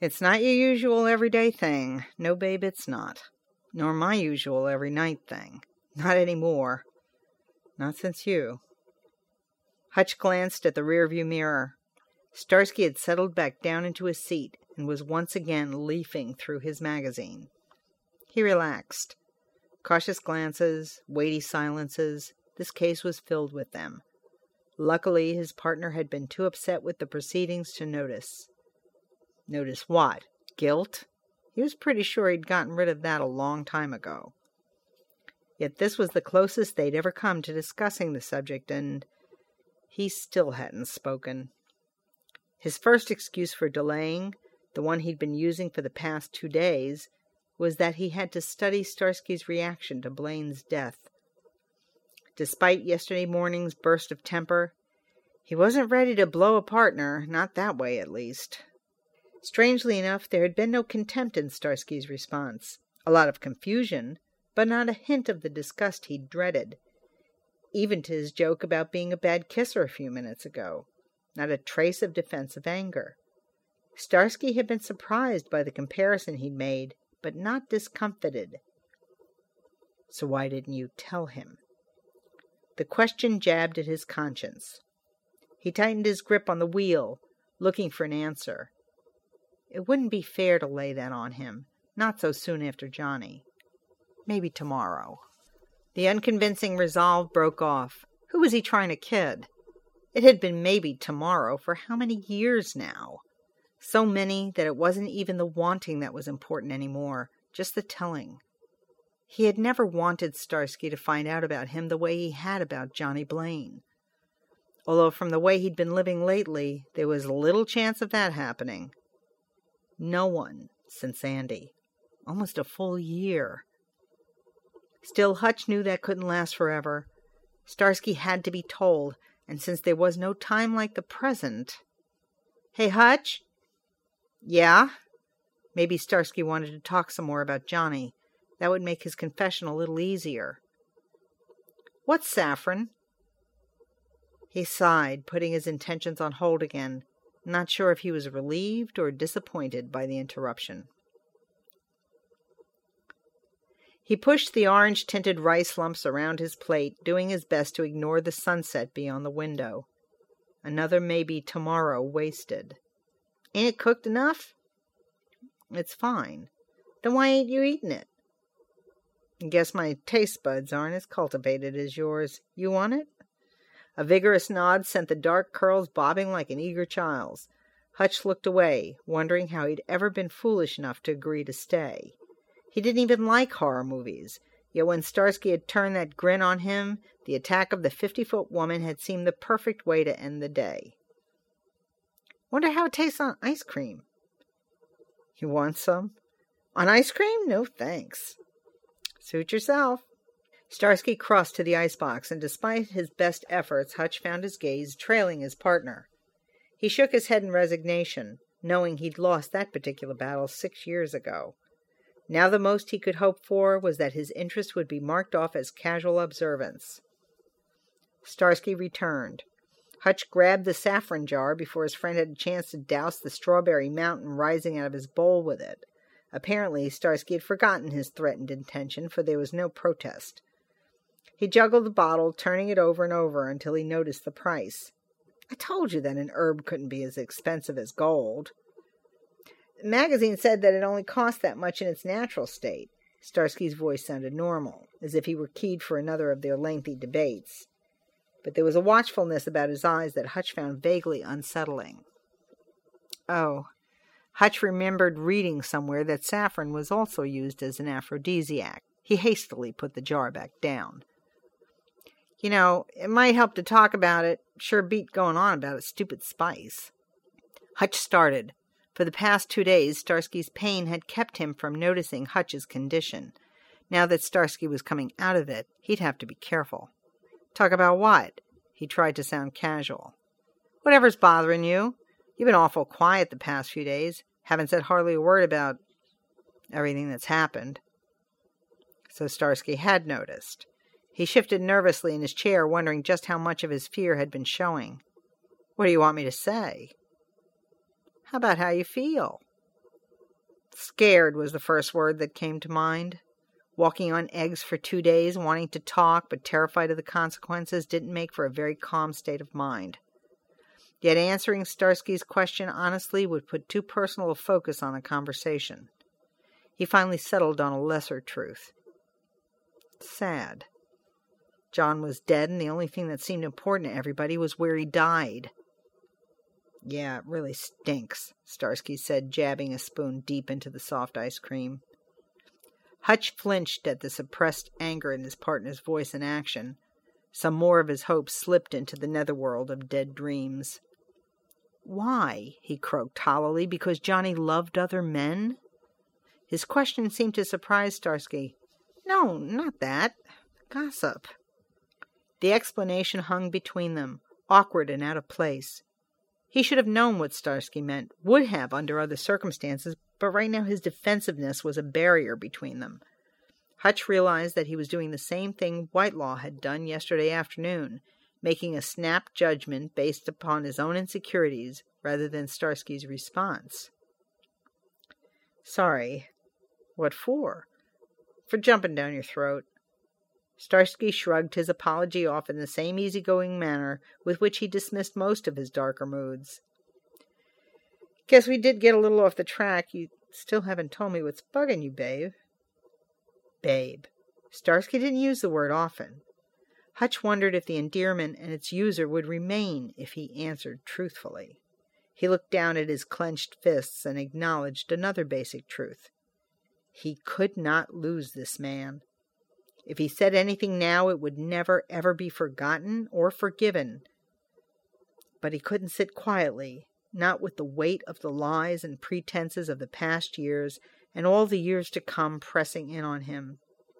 It's not your usual everyday thing. No, babe, it's not. Nor my usual every night thing. Not anymore. Not since you. Hutch glanced at the rearview mirror. Starsky had settled back down into his seat and was once again leafing through his magazine. He relaxed. Cautious glances, weighty silences. This case was filled with them. Luckily, his partner had been too upset with the proceedings to notice. Notice what? Guilt? He was pretty sure he'd gotten rid of that a long time ago. Yet this was the closest they'd ever come to discussing the subject, and he still hadn't spoken. His first excuse for delaying, the one he'd been using for the past 2 days, was that he had to study Starsky's reaction to Blaine's death. Despite yesterday morning's burst of temper, he wasn't ready to blow a partner, not that way at least. Strangely enough, there had been no contempt in Starsky's response. A lot of confusion, but not a hint of the disgust he'd dreaded. Even to his joke about being a bad kisser a few minutes ago. Not a trace of defensive anger. Starsky had been surprised by the comparison he'd made, but not discomfited. So why didn't you tell him? The question jabbed at his conscience. He tightened his grip on the wheel, looking for an answer. It wouldn't be fair to lay that on him, not so soon after Johnny. Maybe tomorrow. The unconvincing resolve broke off. Who was he trying to kid? It had been maybe tomorrow for how many years now? So many that it wasn't even the wanting that was important anymore, just the telling. He had never wanted Starsky to find out about him the way he had about Johnny Blaine. Although from the way he'd been living lately, there was little chance of that happening. No one since Andy. Almost a full year. Still, Hutch knew that couldn't last forever. Starsky had to be told, and since there was no time like the present... Hey, Hutch? Yeah? Maybe Starsky wanted to talk some more about Johnny. That would make his confession a little easier. What's Saffron? He sighed, putting his intentions on hold again, not sure if he was relieved or disappointed by the interruption. He pushed the orange-tinted rice lumps around his plate, doing his best to ignore the sunset beyond the window. Another maybe tomorrow wasted. Ain't it cooked enough? It's fine. Then why ain't you eating it? I guess my taste buds aren't as cultivated as yours. You want it? A vigorous nod sent the dark curls bobbing like an eager child's. Hutch looked away, wondering how he'd ever been foolish enough to agree to stay. He didn't even like horror movies, yet when Starsky had turned that grin on him, the attack of the 50-foot woman had seemed the perfect way to end the day. Wonder how it tastes on ice cream. You want some? On ice cream? No, thanks. Suit yourself. Starsky crossed to the icebox, and despite his best efforts, Hutch found his gaze trailing his partner. He shook his head in resignation, knowing he'd lost that particular battle 6 years ago. Now the most he could hope for was that his interest would be marked off as casual observance. Starsky returned. Hutch grabbed the saffron jar before his friend had a chance to douse the strawberry mountain rising out of his bowl with it. Apparently, Starsky had forgotten his threatened intention, for there was no protest. He juggled the bottle, turning it over and over until he noticed the price. I told you that an herb couldn't be as expensive as gold. The magazine said that it only cost that much in its natural state. Starsky's voice sounded normal, as if he were keyed for another of their lengthy debates. But there was a watchfulness about his eyes that Hutch found vaguely unsettling. Oh, Hutch remembered reading somewhere that saffron was also used as an aphrodisiac. He hastily put the jar back down. You know, it might help to talk about it. Sure beat going on about a stupid spice. Hutch started. For the past 2 days, Starsky's pain had kept him from noticing Hutch's condition. Now that Starsky was coming out of it, he'd have to be careful. Talk about what? He tried to sound casual. Whatever's bothering you. You've been awful quiet the past few days. Haven't said hardly a word about everything that's happened. So Starsky had noticed. He shifted nervously in his chair, wondering just how much of his fear had been showing. What do you want me to say? How about how you feel? Scared was the first word that came to mind. Walking on eggs for 2 days, wanting to talk, but terrified of the consequences, didn't make for a very calm state of mind. Yet answering Starsky's question honestly would put too personal a focus on the conversation. He finally settled on a lesser truth. Sad. John was dead, and the only thing that seemed important to everybody was where he died. Yeah, it really stinks, Starsky said, jabbing a spoon deep into the soft ice cream. Hutch flinched at the suppressed anger in his partner's voice and action. Some more of his hopes slipped into the netherworld of dead dreams. Why? He croaked hollowly. Because Johnny loved other men? His question seemed to surprise Starsky. No, not that. Gossip. The explanation hung between them, awkward and out of place. He should have known what Starsky meant, would have under other circumstances, but right now his defensiveness was a barrier between them. Hutch realized that he was doing the same thing Whitelaw had done yesterday afternoon, making a snap judgment based upon his own insecurities rather than Starsky's response. Sorry. What for? For jumping down your throat. Starsky shrugged his apology off in the same easygoing manner with which he dismissed most of his darker moods. Guess we did get a little off the track. You still haven't told me what's bugging you, babe. Babe. Starsky didn't use the word often. Hutch wondered if the endearment and its user would remain if he answered truthfully. He looked down at his clenched fists and acknowledged another basic truth. He could not lose this man. If he said anything now, it would never, ever be forgotten or forgiven. But he couldn't sit quietly, not with the weight of the lies and pretenses of the past years and all the years to come pressing in on him.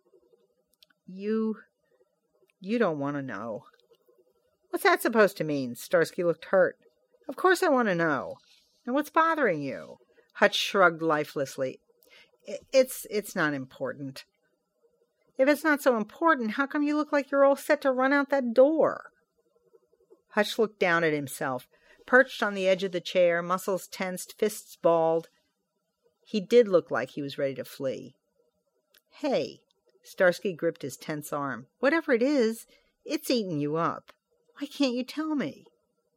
You don't want to know. What's that supposed to mean? Starsky looked hurt. Of course I want to know. Now what's bothering you? Hutch shrugged lifelessly. It's not important. If it's not so important, how come you look like you're all set to run out that door? Hutch looked down at himself, perched on the edge of the chair, muscles tensed, fists balled. He did look like he was ready to flee. Hey, Starsky gripped his tense arm. Whatever it is, it's eating you up. Why can't you tell me?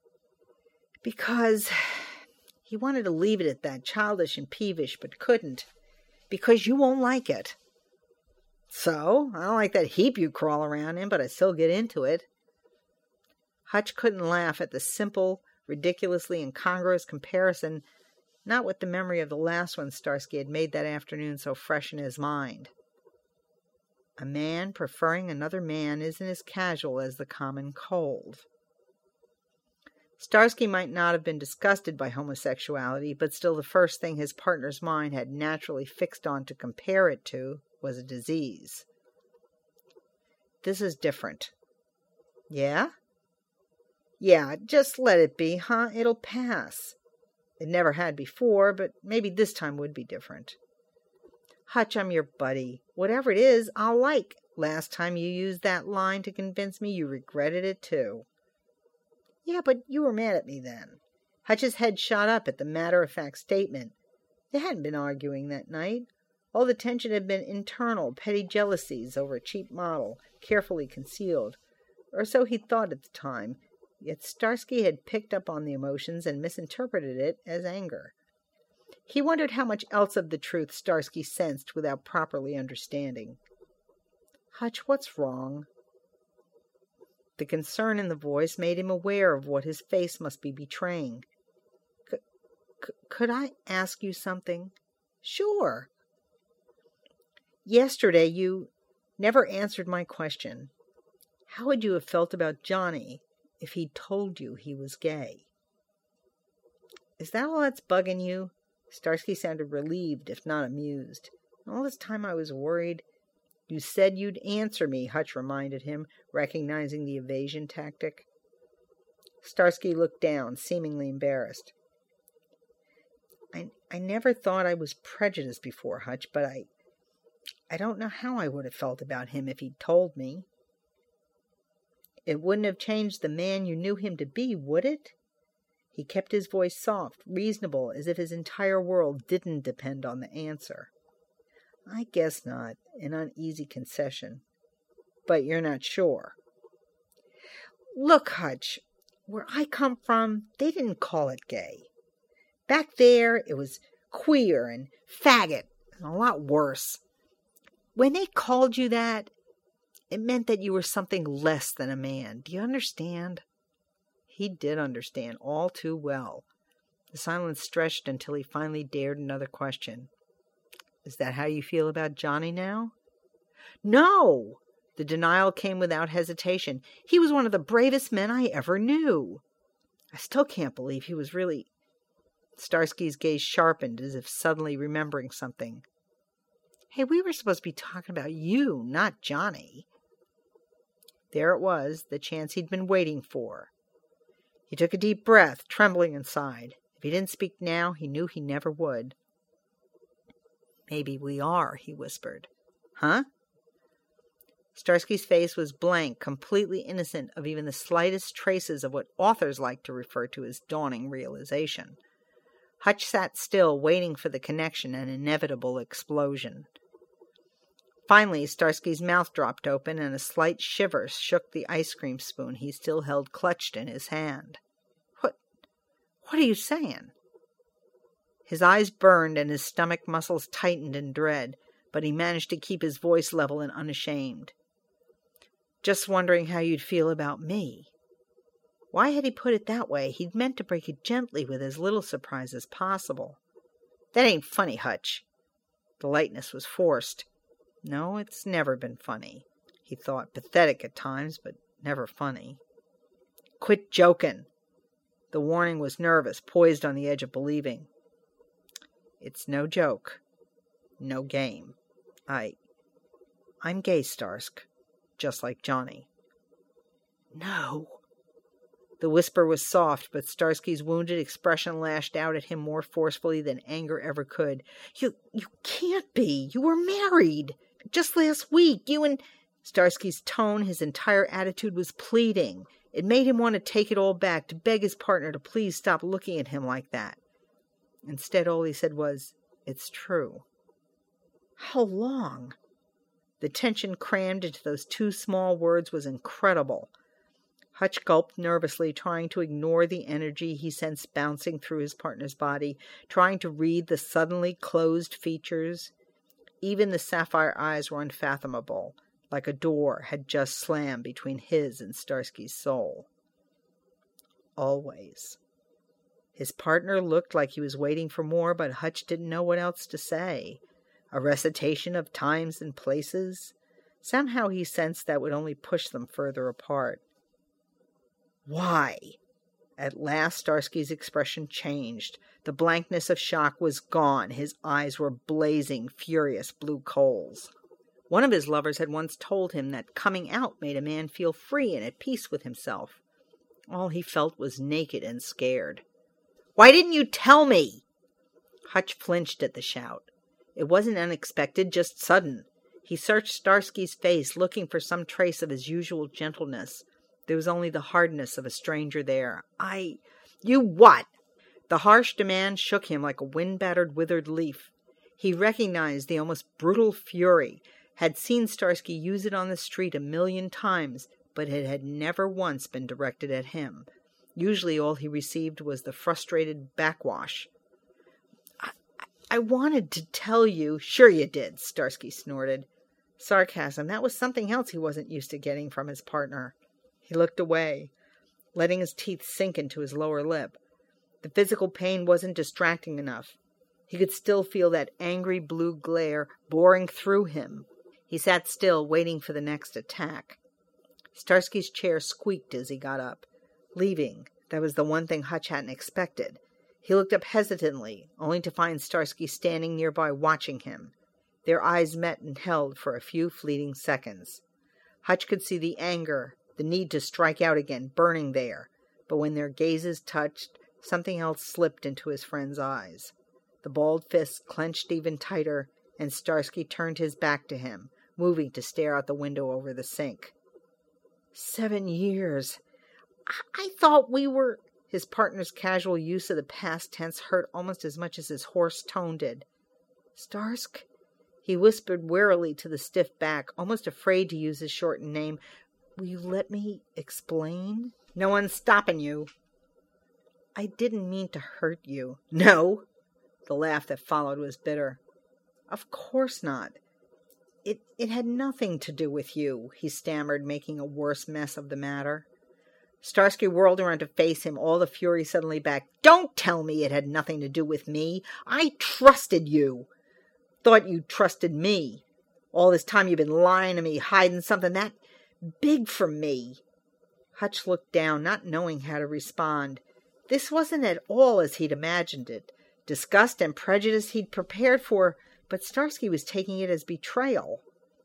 Because he wanted to leave it at that, childish and peevish, but couldn't. Because you won't like it. So, I don't like that heap you crawl around in, but I still get into it. Hutch couldn't laugh at the simple, ridiculously incongruous comparison, not with the memory of the last one Starsky had made that afternoon so fresh in his mind. A man preferring another man isn't as casual as the common cold. Starsky might not have been disgusted by homosexuality, but still the first thing his partner's mind had naturally fixed on to compare it to was a disease. This is different. Yeah? Yeah, just let it be, huh? It'll pass. It never had before, but maybe this time would be different. Hutch, I'm your buddy. Whatever it is, I'll like. Last time you used that line to convince me, you regretted it too. Yeah, but you were mad at me then. Hutch's head shot up at the matter-of-fact statement. They hadn't been arguing that night. All the tension had been internal, petty jealousies over a cheap model, carefully concealed. Or so he thought at the time, yet Starsky had picked up on the emotions and misinterpreted it as anger. He wondered how much else of the truth Starsky sensed without properly understanding. Hutch, what's wrong? The concern in the voice made him aware of what his face must be betraying. Could I ask you something? Sure. Yesterday you never answered my question. How would you have felt about Johnny if he'd told you he was gay? Is that all that's bugging you? Starsky sounded relieved, if not amused. All this time I was worried. You said you'd answer me, Hutch reminded him, recognizing the evasion tactic. Starsky looked down, seemingly embarrassed. I never thought I was prejudiced before, Hutch, but I don't know how I would have felt about him if he'd told me. It wouldn't have changed the man you knew him to be, would it? He kept his voice soft, reasonable, as if his entire world didn't depend on the answer. I guess not, an uneasy concession. But you're not sure. Look, Hutch, where I come from, they didn't call it gay. Back there, it was queer and faggot, and a lot worse. When they called you that, it meant that you were something less than a man. Do you understand? He did understand all too well. The silence stretched until he finally dared another question. Is that how you feel about Johnny now? No! The denial came without hesitation. He was one of the bravest men I ever knew. I still can't believe he was really... Starsky's gaze sharpened as if suddenly remembering something. Hey, we were supposed to be talking about you, not Johnny. There it was, the chance he'd been waiting for. He took a deep breath, trembling inside. If he didn't speak now, he knew he never would. Maybe we are, he whispered. Huh? Starsky's face was blank, completely innocent of even the slightest traces of what authors like to refer to as dawning realization. Hutch sat still, waiting for the connection and inevitable explosion. Finally, Starsky's mouth dropped open, and a slight shiver shook the ice cream spoon he still held clutched in his hand. What are you saying? His eyes burned, and his stomach muscles tightened in dread, but he managed to keep his voice level and unashamed. Just wondering how you'd feel about me. Why had he put it that way? He'd meant to break it gently with as little surprise as possible. That ain't funny, Hutch. The lightness was forced. No, it's never been funny, he thought, pathetic at times, but never funny. Quit joking. The warning was nervous, poised on the edge of believing. It's no joke. No game. I'm gay, Starsk. Just like Johnny. No. The whisper was soft, but Starsky's wounded expression lashed out at him more forcefully than anger ever could. You can't be. You were married. Just last week, you and... Starsky's tone, his entire attitude was pleading. It made him want to take it all back, to beg his partner to please stop looking at him like that. Instead, all he said was, "It's true." How long? The tension crammed into those two small words was incredible. Hutch gulped nervously, trying to ignore the energy he sensed bouncing through his partner's body, trying to read the suddenly closed features. Even the sapphire eyes were unfathomable, like a door had just slammed between his and Starsky's soul. Always. His partner looked like he was waiting for more, but Hutch didn't know what else to say. A recitation of times and places? Somehow he sensed that would only push them further apart. Why? At last Starsky's expression changed. The blankness of shock was gone. His eyes were blazing, furious blue coals. One of his lovers had once told him that coming out made a man feel free and at peace with himself. All he felt was naked and scared. Why didn't you tell me? Hutch flinched at the shout. It wasn't unexpected, just sudden. He searched Starsky's face, looking for some trace of his usual gentleness. There was only the hardness of a stranger there. You what? The harsh demand shook him like a wind-battered, withered leaf. He recognized the almost brutal fury, had seen Starsky use it on the street 1,000,000 times, but it had never once been directed at him. Usually all he received was the frustrated backwash. I wanted to tell you. Sure you did, Starsky snorted. Sarcasm, that was something else he wasn't used to getting from his partner. He looked away, letting his teeth sink into his lower lip. The physical pain wasn't distracting enough. He could still feel that angry blue glare boring through him. He sat still, waiting for the next attack. Starsky's chair squeaked as he got up. Leaving, that was the one thing Hutch hadn't expected. He looked up hesitantly, only to find Starsky standing nearby watching him. Their eyes met and held for a few fleeting seconds. Hutch could see the anger, the need to strike out again, burning there. But when their gazes touched, something else slipped into his friend's eyes. The balled fists clenched even tighter, and Starsky turned his back to him, moving to stare out the window over the sink. 7 years. I thought we were... His partner's casual use of the past tense hurt almost as much as his hoarse tone did. "Starsk?" He whispered wearily to the stiff back, almost afraid to use his shortened name. "Will you let me explain?" "No one's stopping you." "I didn't mean to hurt you." "No?" The laugh that followed was bitter. "Of course not. It had nothing to do with you," he stammered, making a worse mess of the matter. Starsky whirled around to face him, all the fury suddenly back. "Don't tell me it had nothing to do with me. I trusted you. Thought you trusted me. All this time you've been lying to me, hiding something that big from me." Hutch looked down, not knowing how to respond. This wasn't at all as he'd imagined it. Disgust and prejudice he'd prepared for, but Starsky was taking it as betrayal.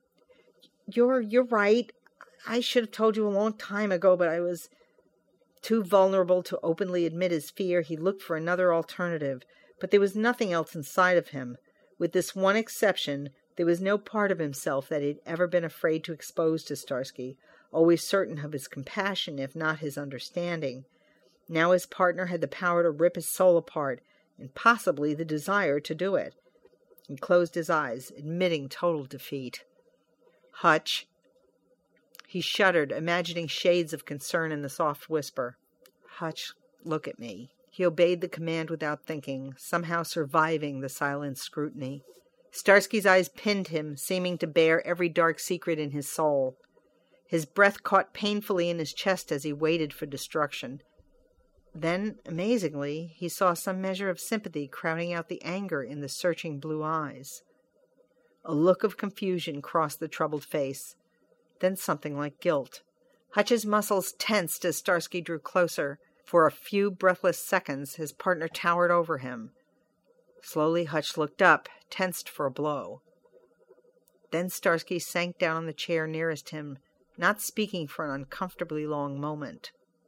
You're right. I should have told you a long time ago, but I was too vulnerable to openly admit his fear. He looked for another alternative, but there was nothing else inside of him. With this one exception, there was no part of himself that he'd ever been afraid to expose to Starsky, always certain of his compassion, if not his understanding. Now his partner had the power to rip his soul apart, and possibly the desire to do it. He closed his eyes, admitting total defeat. "Hutch." He shuddered, imagining shades of concern in the soft whisper. "Hutch, look at me." He obeyed the command without thinking, somehow surviving the silent scrutiny. Starsky's eyes pinned him, seeming to bear every dark secret in his soul. His breath caught painfully in his chest as he waited for destruction. Then, amazingly, he saw some measure of sympathy crowding out the anger in the searching blue eyes. A look of confusion crossed the troubled face, then something like guilt. Hutch's muscles tensed as Starsky drew closer. For a few breathless seconds, his partner towered over him. Slowly, Hutch looked up, tensed for a blow. Then Starsky sank down on the chair nearest him, not speaking for an uncomfortably long moment.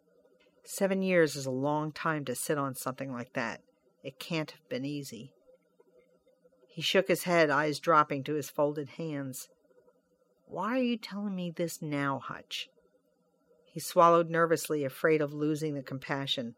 7 years is a long time to sit on something like that. It can't have been easy. He shook his head, eyes dropping to his folded hands. "Why are you telling me this now, Hutch?" He swallowed nervously, afraid of losing the compassion.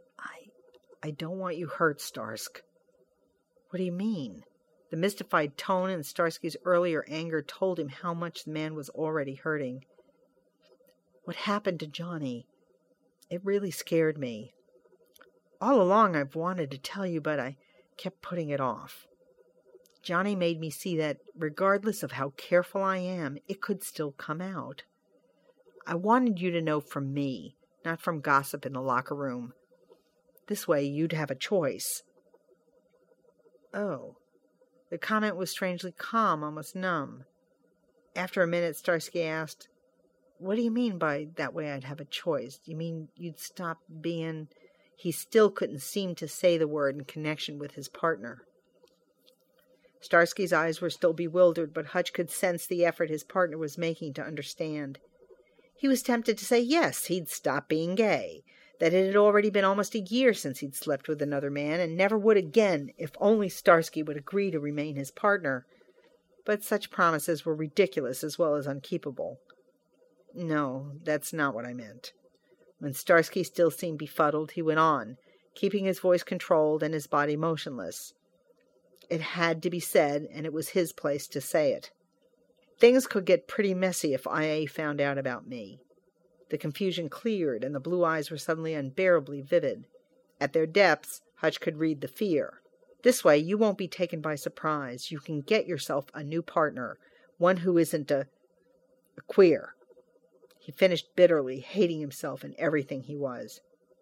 I don't want you hurt, Starsk." "What do you mean?" The mystified tone in Starsky's earlier anger told him how much the man was already hurting. "What happened to Johnny? It really scared me. All along I've wanted to tell you, but I kept putting it off. Johnny made me see that, regardless of how careful I am, it could still come out. I wanted you to know from me, not from gossip in the locker room. This way you'd have a choice." "Oh." The comment was strangely calm, almost numb. After a minute, Starsky asked, "What do you mean by that way I'd have a choice? You mean you'd stop being—" He still couldn't seem to say the word in connection with his partner. Starsky's eyes were still bewildered, but Hutch could sense the effort his partner was making to understand. He was tempted to say yes, he'd stop being gay, that it had already been almost a year since he'd slept with another man, and never would again if only Starsky would agree to remain his partner. But such promises were ridiculous as well as unkeepable. "No, that's not what I meant." When Starsky still seemed befuddled, he went on, keeping his voice controlled and his body motionless. It had to be said, and it was his place to say it. Things could get pretty messy if IA found out about me. The confusion cleared, and the blue eyes were suddenly unbearably vivid. At their depths, Hutch could read the fear. "This way, you won't be taken by surprise. You can get yourself a new partner, one who isn't a queer." He finished bitterly, hating himself and everything he was.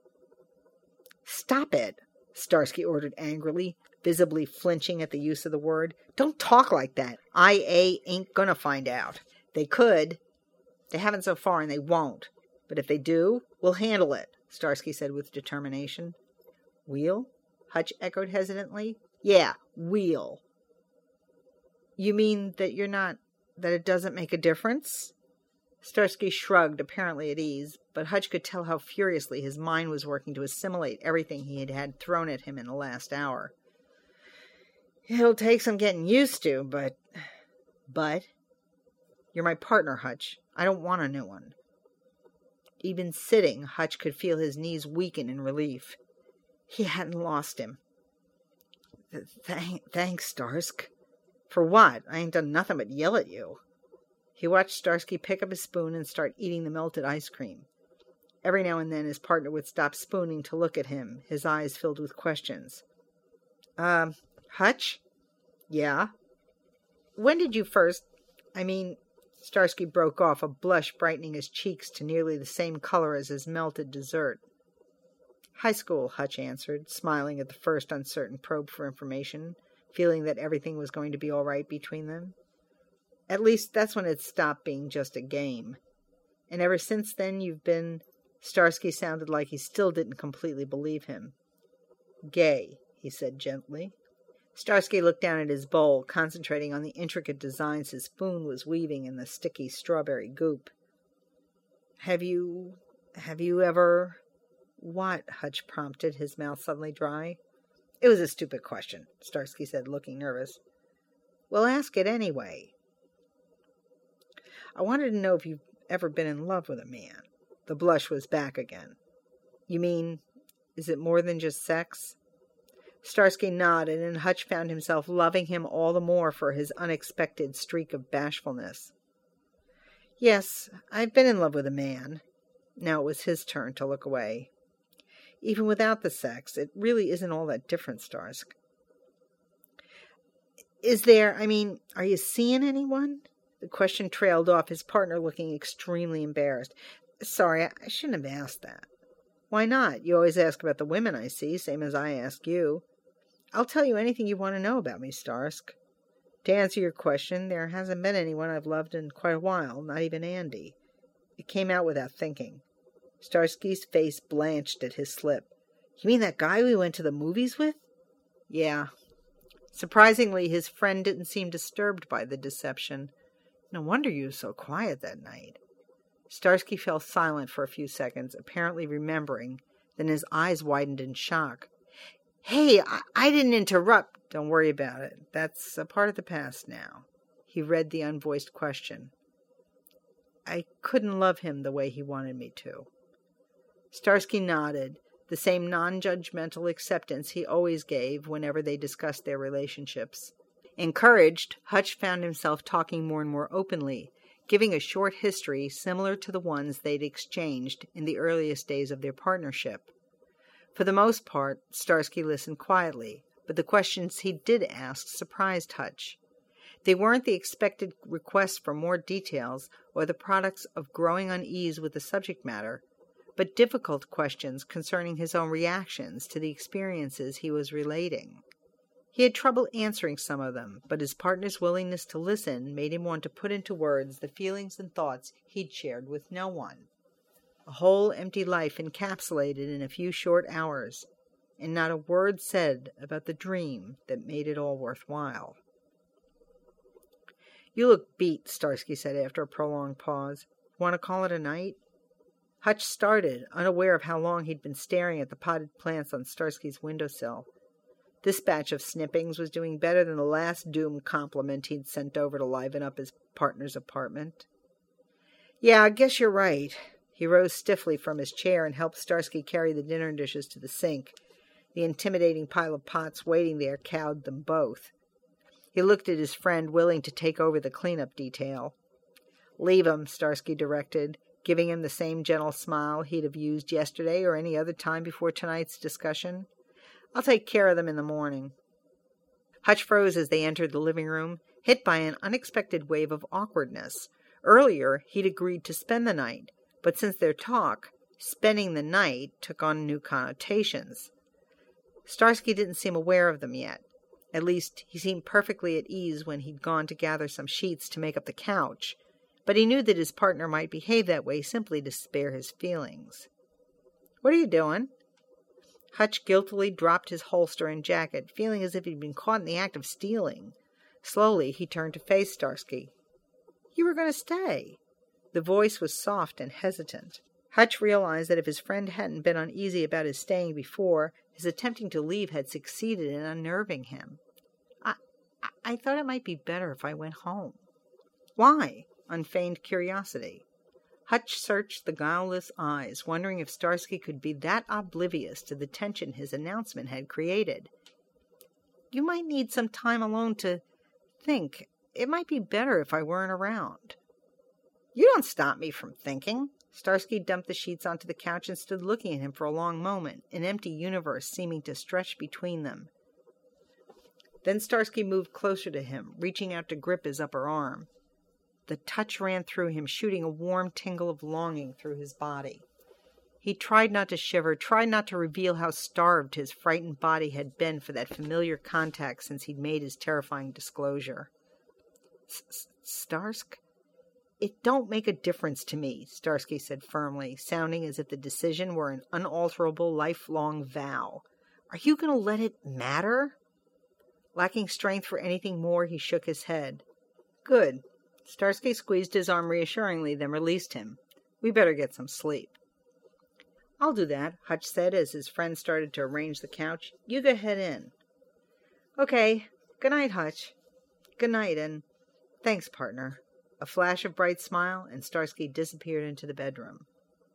"Stop it," Starsky ordered angrily, visibly flinching at the use of the word. "Don't talk like that. IA ain't gonna find out. They could. They haven't so far, and they won't. But if they do, we'll handle it," Starsky said with determination. "We'll?" Hutch echoed hesitantly. "Yeah, we'll." "You mean that that it doesn't make a difference?" Starsky shrugged, apparently at ease, but Hutch could tell how furiously his mind was working to assimilate everything he had had thrown at him in the last hour. "It'll take some getting used to, but..." "But?" "You're my partner, Hutch. I don't want a new one." Even sitting, Hutch could feel his knees weaken in relief. He hadn't lost him. Thanks, Starsk. For what? I ain't done nothing but yell at you. He watched Starsky pick up his spoon and start eating the melted ice cream. Every now and then his partner would stop spooning to look at him, his eyes filled with questions. Hutch? Yeah? When did you first... Starsky broke off, a blush brightening his cheeks to nearly the same color as his melted dessert. High school, Hutch answered, smiling at the first uncertain probe for information, feeling that everything was going to be all right between them. At least that's when it stopped being just a game. And ever since then you've been... Starsky sounded like he still didn't completely believe him. Gay, he said gently. Starsky looked down at his bowl, concentrating on the intricate designs his spoon was weaving in the sticky strawberry goop. Have you ever... What? Hutch prompted, his mouth suddenly dry. It was a stupid question, Starsky said, looking nervous. Well, ask it anyway. I wanted to know if you've ever been in love with a man. The blush was back again. You mean, is it more than just sex? Starsky nodded, and Hutch found himself loving him all the more for his unexpected streak of bashfulness. Yes, I've been in love with a man. Now it was his turn to look away. Even without the sex, it really isn't all that different, Starsk. Are you seeing anyone? The question trailed off, his partner looking extremely embarrassed. Sorry, I shouldn't have asked that. Why not? You always ask about the women I see, same as I ask you. I'll tell you anything you want to know about me, Starsk. To answer your question, there hasn't been anyone I've loved in quite a while, not even Andy. It came out without thinking. Starsky's face blanched at his slip. You mean that guy we went to the movies with? Yeah. Surprisingly, his friend didn't seem disturbed by the deception. No wonder you were so quiet that night. Starsky fell silent for a few seconds, apparently remembering. Then his eyes widened in shock. Hey, I didn't interrupt. Don't worry about it. That's a part of the past now. He read the unvoiced question. I couldn't love him the way he wanted me to. Starsky nodded, the same non-judgmental acceptance he always gave whenever they discussed their relationships. Encouraged, Hutch found himself talking more and more openly, giving a short history similar to the ones they'd exchanged in the earliest days of their partnership. For the most part, Starsky listened quietly, but the questions he did ask surprised Hutch. They weren't the expected requests for more details or the products of growing unease with the subject matter, but difficult questions concerning his own reactions to the experiences he was relating. He had trouble answering some of them, but his partner's willingness to listen made him want to put into words the feelings and thoughts he'd shared with no one. A whole empty life encapsulated in a few short hours, and not a word said about the dream that made it all worthwhile. You look beat, Starsky said after a prolonged pause. Want to call it a night? Hutch started, unaware of how long he'd been staring at the potted plants on Starsky's windowsill. This batch of snippings was doing better than the last doomed compliment he'd sent over to liven up his partner's apartment. Yeah, I guess you're right. He rose stiffly from his chair and helped Starsky carry the dinner dishes to the sink. The intimidating pile of pots waiting there cowed them both. He looked at his friend, willing to take over the cleanup detail. Leave 'em, Starsky directed, giving him the same gentle smile he'd have used yesterday or any other time before tonight's discussion. I'll take care of them in the morning. Hutch froze as they entered the living room, hit by an unexpected wave of awkwardness. Earlier, he'd agreed to spend the night, but since their talk, spending the night took on new connotations. Starsky didn't seem aware of them yet. At least, he seemed perfectly at ease when he'd gone to gather some sheets to make up the couch, but he knew that his partner might behave that way simply to spare his feelings. What are you doing? Hutch guiltily dropped his holster and jacket, feeling as if he'd been caught in the act of stealing. Slowly, he turned to face Starsky. You were going to stay. The voice was soft and hesitant. Hutch realized that if his friend hadn't been uneasy about his staying before, his attempting to leave had succeeded in unnerving him. I thought it might be better if I went home. Why? Unfeigned curiosity. Hutch searched the guileless eyes, wondering if Starsky could be that oblivious to the tension his announcement had created. You might need some time alone to think. It might be better if I weren't around. You don't stop me from thinking. Starsky dumped the sheets onto the couch and stood looking at him for a long moment, an empty universe seeming to stretch between them. Then Starsky moved closer to him, reaching out to grip his upper arm. The touch ran through him, shooting a warm tingle of longing through his body. He tried not to shiver, tried not to reveal how starved his frightened body had been for that familiar contact since he'd made his terrifying disclosure. Starsk? It don't make a difference to me, Starsky said firmly, sounding as if the decision were an unalterable, lifelong vow. Are you going to let it matter? Lacking strength for anything more, he shook his head. Good. Starsky squeezed his arm reassuringly, then released him. We better get some sleep. I'll do that, Hutch said as his friend started to arrange the couch. You go head in. Okay. Good night, Hutch. Good night, and thanks, partner. A flash of bright smile, and Starsky disappeared into the bedroom.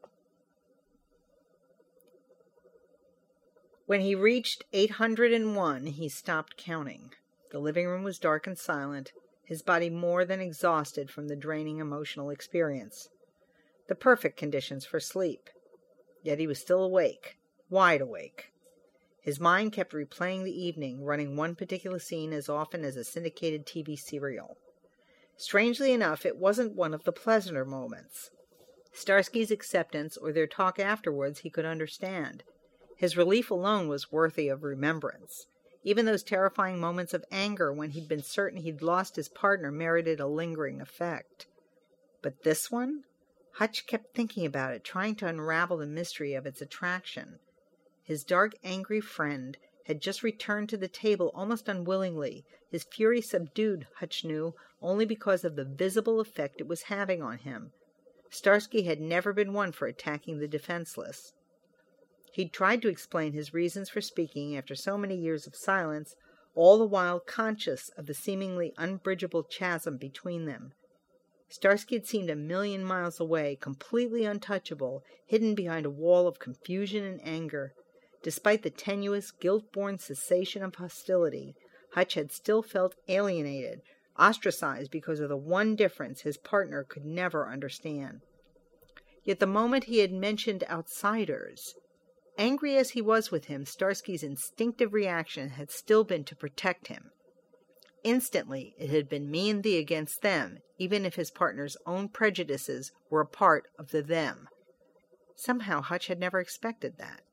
When he reached 801, he stopped counting. The living room was dark and silent, his body more than exhausted from the draining emotional experience. The perfect conditions for sleep. Yet he was still awake, wide awake. His mind kept replaying the evening, running one particular scene as often as a syndicated TV serial. Strangely enough, it wasn't one of the pleasanter moments. Starsky's acceptance or their talk afterwards he could understand. His relief alone was worthy of remembrance. Even those terrifying moments of anger when he'd been certain he'd lost his partner merited a lingering effect. But this one? Hutch kept thinking about it, trying to unravel the mystery of its attraction. His dark, angry friend had just returned to the table almost unwillingly, his fury subdued, Hutch knew, only because of the visible effect it was having on him. Starsky had never been one for attacking the defenseless. He'd tried to explain his reasons for speaking after so many years of silence, all the while conscious of the seemingly unbridgeable chasm between them. Starsky had seemed a million miles away, completely untouchable, hidden behind a wall of confusion and anger. Despite the tenuous, guilt-born cessation of hostility, Hutch had still felt alienated, ostracized because of the one difference his partner could never understand. Yet the moment he had mentioned outsiders, angry as he was with him, Starsky's instinctive reaction had still been to protect him. Instantly, it had been me and thee against them, even if his partner's own prejudices were a part of the them. Somehow Hutch had never expected that.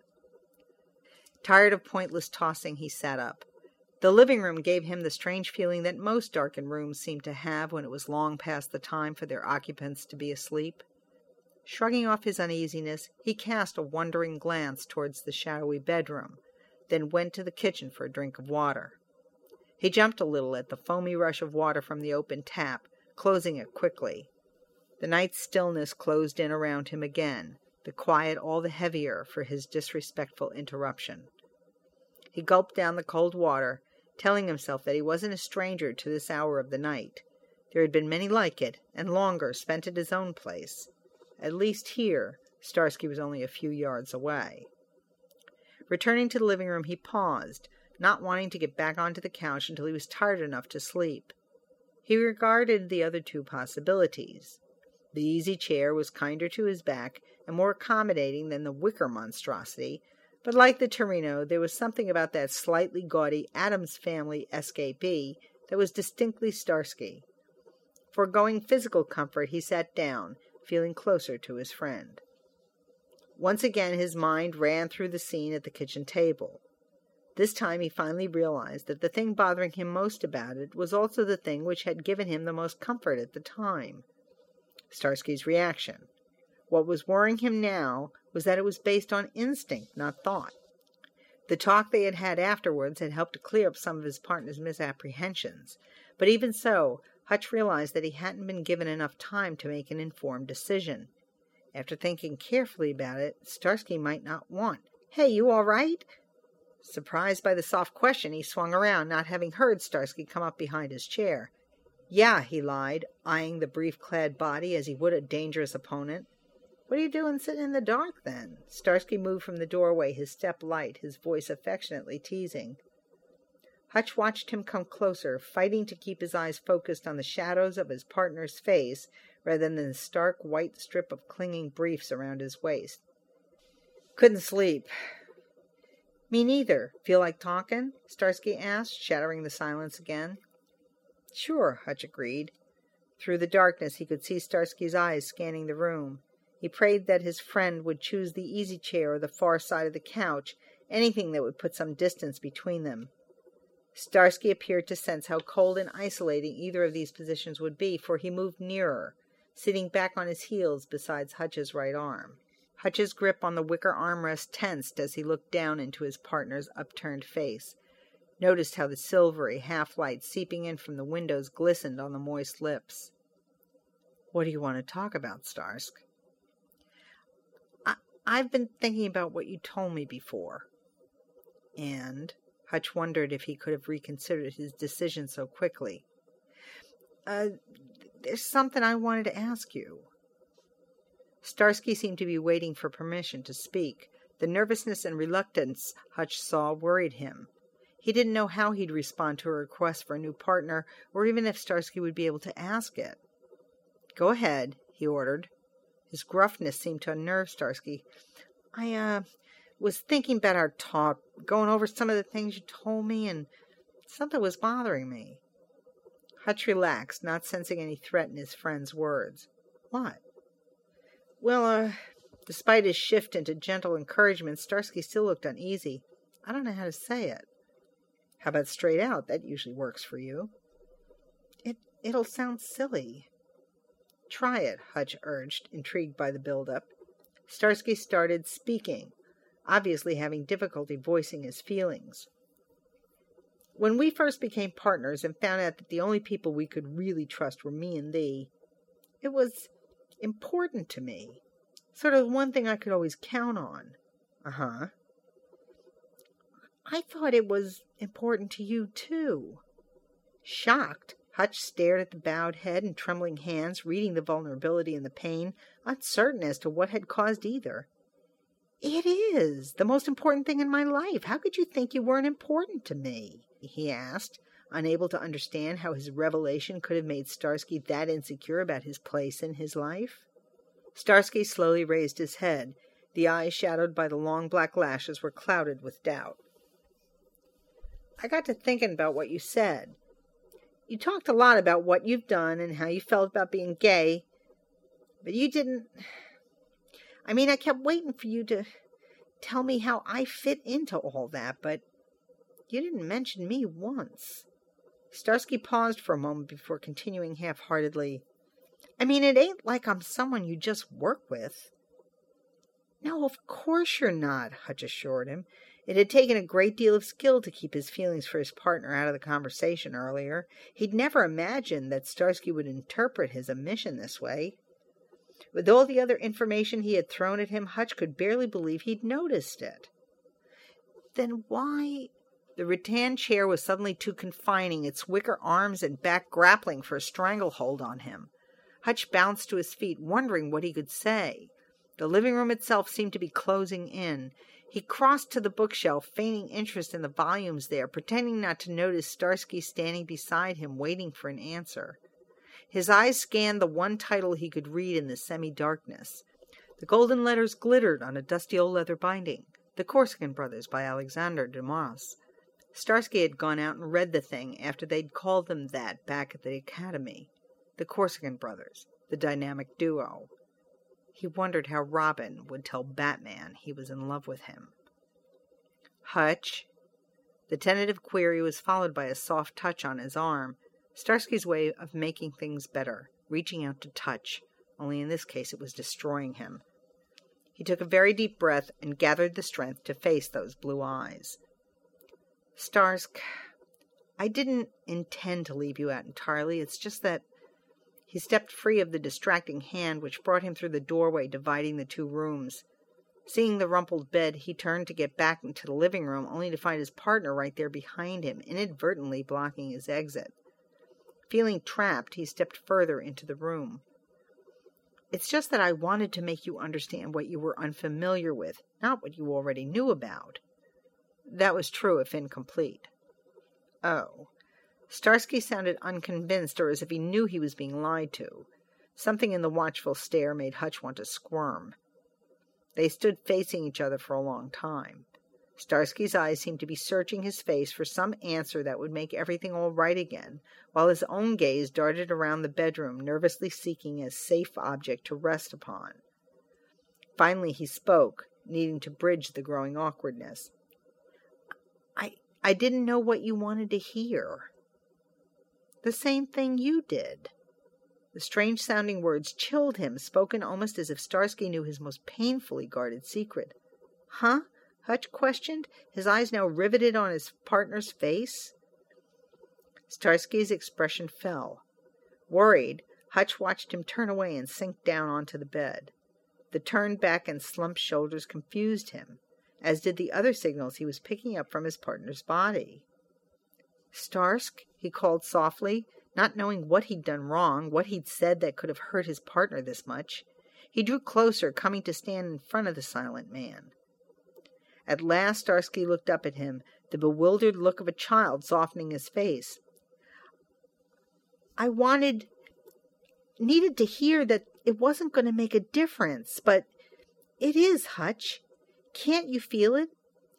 Tired of pointless tossing, he sat up. The living room gave him the strange feeling that most darkened rooms seem to have when it was long past the time for their occupants to be asleep. Shrugging off his uneasiness, he cast a wondering glance towards the shadowy bedroom, then went to the kitchen for a drink of water. He jumped a little at the foamy rush of water from the open tap, closing it quickly. The night's stillness closed in around him again, the quiet all the heavier for his disrespectful interruption. He gulped down the cold water, telling himself that he wasn't a stranger to this hour of the night. There had been many like it, and longer, spent at his own place. At least here, Starsky was only a few yards away. Returning to the living room, he paused, not wanting to get back onto the couch until he was tired enough to sleep. He regarded the other two possibilities. The easy chair was kinder to his back and more accommodating than the wicker monstrosity, but like the Torino, there was something about that slightly gaudy Addams Family escapee that was distinctly Starsky. Foregoing physical comfort, he sat down, feeling closer to his friend. Once again his mind ran through the scene at the kitchen table. This time he finally realized that the thing bothering him most about it was also the thing which had given him the most comfort at the time. Starsky's reaction. What was worrying him now was that it was based on instinct, not thought. The talk they had had afterwards had helped to clear up some of his partner's misapprehensions, but even so, Hutch realized that he hadn't been given enough time to make an informed decision. After thinking carefully about it, Starsky might not want, "Hey, you all right?" Surprised by the soft question, he swung around, not having heard Starsky come up behind his chair. Yeah, he lied, eyeing the brief-clad body as he would a dangerous opponent. What are you doing sitting in the dark, then? Starsky moved from the doorway, his step light, his voice affectionately teasing. Hutch watched him come closer, fighting to keep his eyes focused on the shadows of his partner's face rather than the stark white strip of clinging briefs around his waist. Couldn't sleep. Me neither. Feel like talking? Starsky asked, shattering the silence again. Sure, Hutch agreed. Through the darkness, he could see Starsky's eyes scanning the room. He prayed that his friend would choose the easy chair or the far side of the couch, anything that would put some distance between them. Starsky appeared to sense how cold and isolating either of these positions would be, for he moved nearer, sitting back on his heels beside Hutch's right arm. Hutch's grip on the wicker armrest tensed as he looked down into his partner's upturned face, noticed how the silvery half-light seeping in from the windows glistened on the moist lips. What do you want to talk about, Starsky? I've been thinking about what you told me before. And Hutch wondered if he could have reconsidered his decision so quickly. There's something I wanted to ask you. Starsky seemed to be waiting for permission to speak. The nervousness and reluctance Hutch saw worried him. He didn't know how he'd respond to a request for a new partner, or even if Starsky would be able to ask it. Go ahead, he ordered. His gruffness seemed to unnerve Starsky. I was thinking about our talk, going over some of the things you told me, and something was bothering me. Hutch relaxed, not sensing any threat in his friend's words. What? Well, despite his shift into gentle encouragement, Starsky still looked uneasy. I don't know how to say it. How about straight out? That usually works for you. It'll sound silly. Try it, Hutch urged, intrigued by the build-up. Starsky started speaking, obviously having difficulty voicing his feelings. When we first became partners and found out that the only people we could really trust were me and thee, it was important to me. Sort of one thing I could always count on. Uh-huh. I thought it was important to you, too. Shocked, Hutch stared at the bowed head and trembling hands, reading the vulnerability and the pain, uncertain as to what had caused either. It is the most important thing in my life. How could you think you weren't important to me? He asked, unable to understand how his revelation could have made Starsky that insecure about his place in his life. Starsky slowly raised his head. The eyes shadowed by the long black lashes were clouded with doubt. I got to thinking about what you said. You talked a lot about what you've done and how you felt about being gay, but you didn't... I kept waiting for you to tell me how I fit into all that, but you didn't mention me once. Starsky paused for a moment before continuing half-heartedly. It ain't like I'm someone you just work with. No, of course you're not, Hutch assured him. It had taken a great deal of skill to keep his feelings for his partner out of the conversation earlier. He'd never imagined that Starsky would interpret his omission this way. With all the other information he had thrown at him, Hutch could barely believe he'd noticed it. Then why... The rattan chair was suddenly too confining, its wicker arms and back grappling for a stranglehold on him. Hutch bounced to his feet, wondering what he could say. The living room itself seemed to be closing in. He crossed to the bookshelf, feigning interest in the volumes there, pretending not to notice Starsky standing beside him, waiting for an answer. His eyes scanned the one title he could read in the semi-darkness. The golden letters glittered on a dusty old leather binding. The Corsican Brothers by Alexander Dumas. Starsky had gone out and read the thing after they'd called them that back at the academy. The Corsican Brothers, the dynamic duo. He wondered how Robin would tell Batman he was in love with him. Hutch? The tentative query was followed by a soft touch on his arm. Starsky's way of making things better, reaching out to touch, only in this case it was destroying him. He took a very deep breath and gathered the strength to face those blue eyes. Starsky, I didn't intend to leave you out entirely. It's just that... He stepped free of the distracting hand which brought him through the doorway dividing the two rooms. Seeing the rumpled bed, he turned to get back into the living room, only to find his partner right there behind him, inadvertently blocking his exit. Feeling trapped, he stepped further into the room. It's just that I wanted to make you understand what you were unfamiliar with, not what you already knew about. That was true, if incomplete. Oh. Starsky sounded unconvinced, or as if he knew he was being lied to. Something in the watchful stare made Hutch want to squirm. They stood facing each other for a long time. Starsky's eyes seemed to be searching his face for some answer that would make everything all right again, while his own gaze darted around the bedroom, nervously seeking a safe object to rest upon. Finally he spoke, needing to bridge the growing awkwardness. I didn't know what you wanted to hear. The same thing you did. The strange-sounding words chilled him, spoken almost as if Starsky knew his most painfully guarded secret. Huh? Hutch questioned, his eyes now riveted on his partner's face. Starsky's expression fell. Worried, Hutch watched him turn away and sink down onto the bed. The turned back and slumped shoulders confused him, as did the other signals he was picking up from his partner's body. Starsk, he called softly, not knowing what he'd done wrong, what he'd said that could have hurt his partner this much. He drew closer, coming to stand in front of the silent man. At last Starsky looked up at him, the bewildered look of a child softening his face. I needed to hear that it wasn't going to make a difference, but it is, Hutch. Can't you feel it?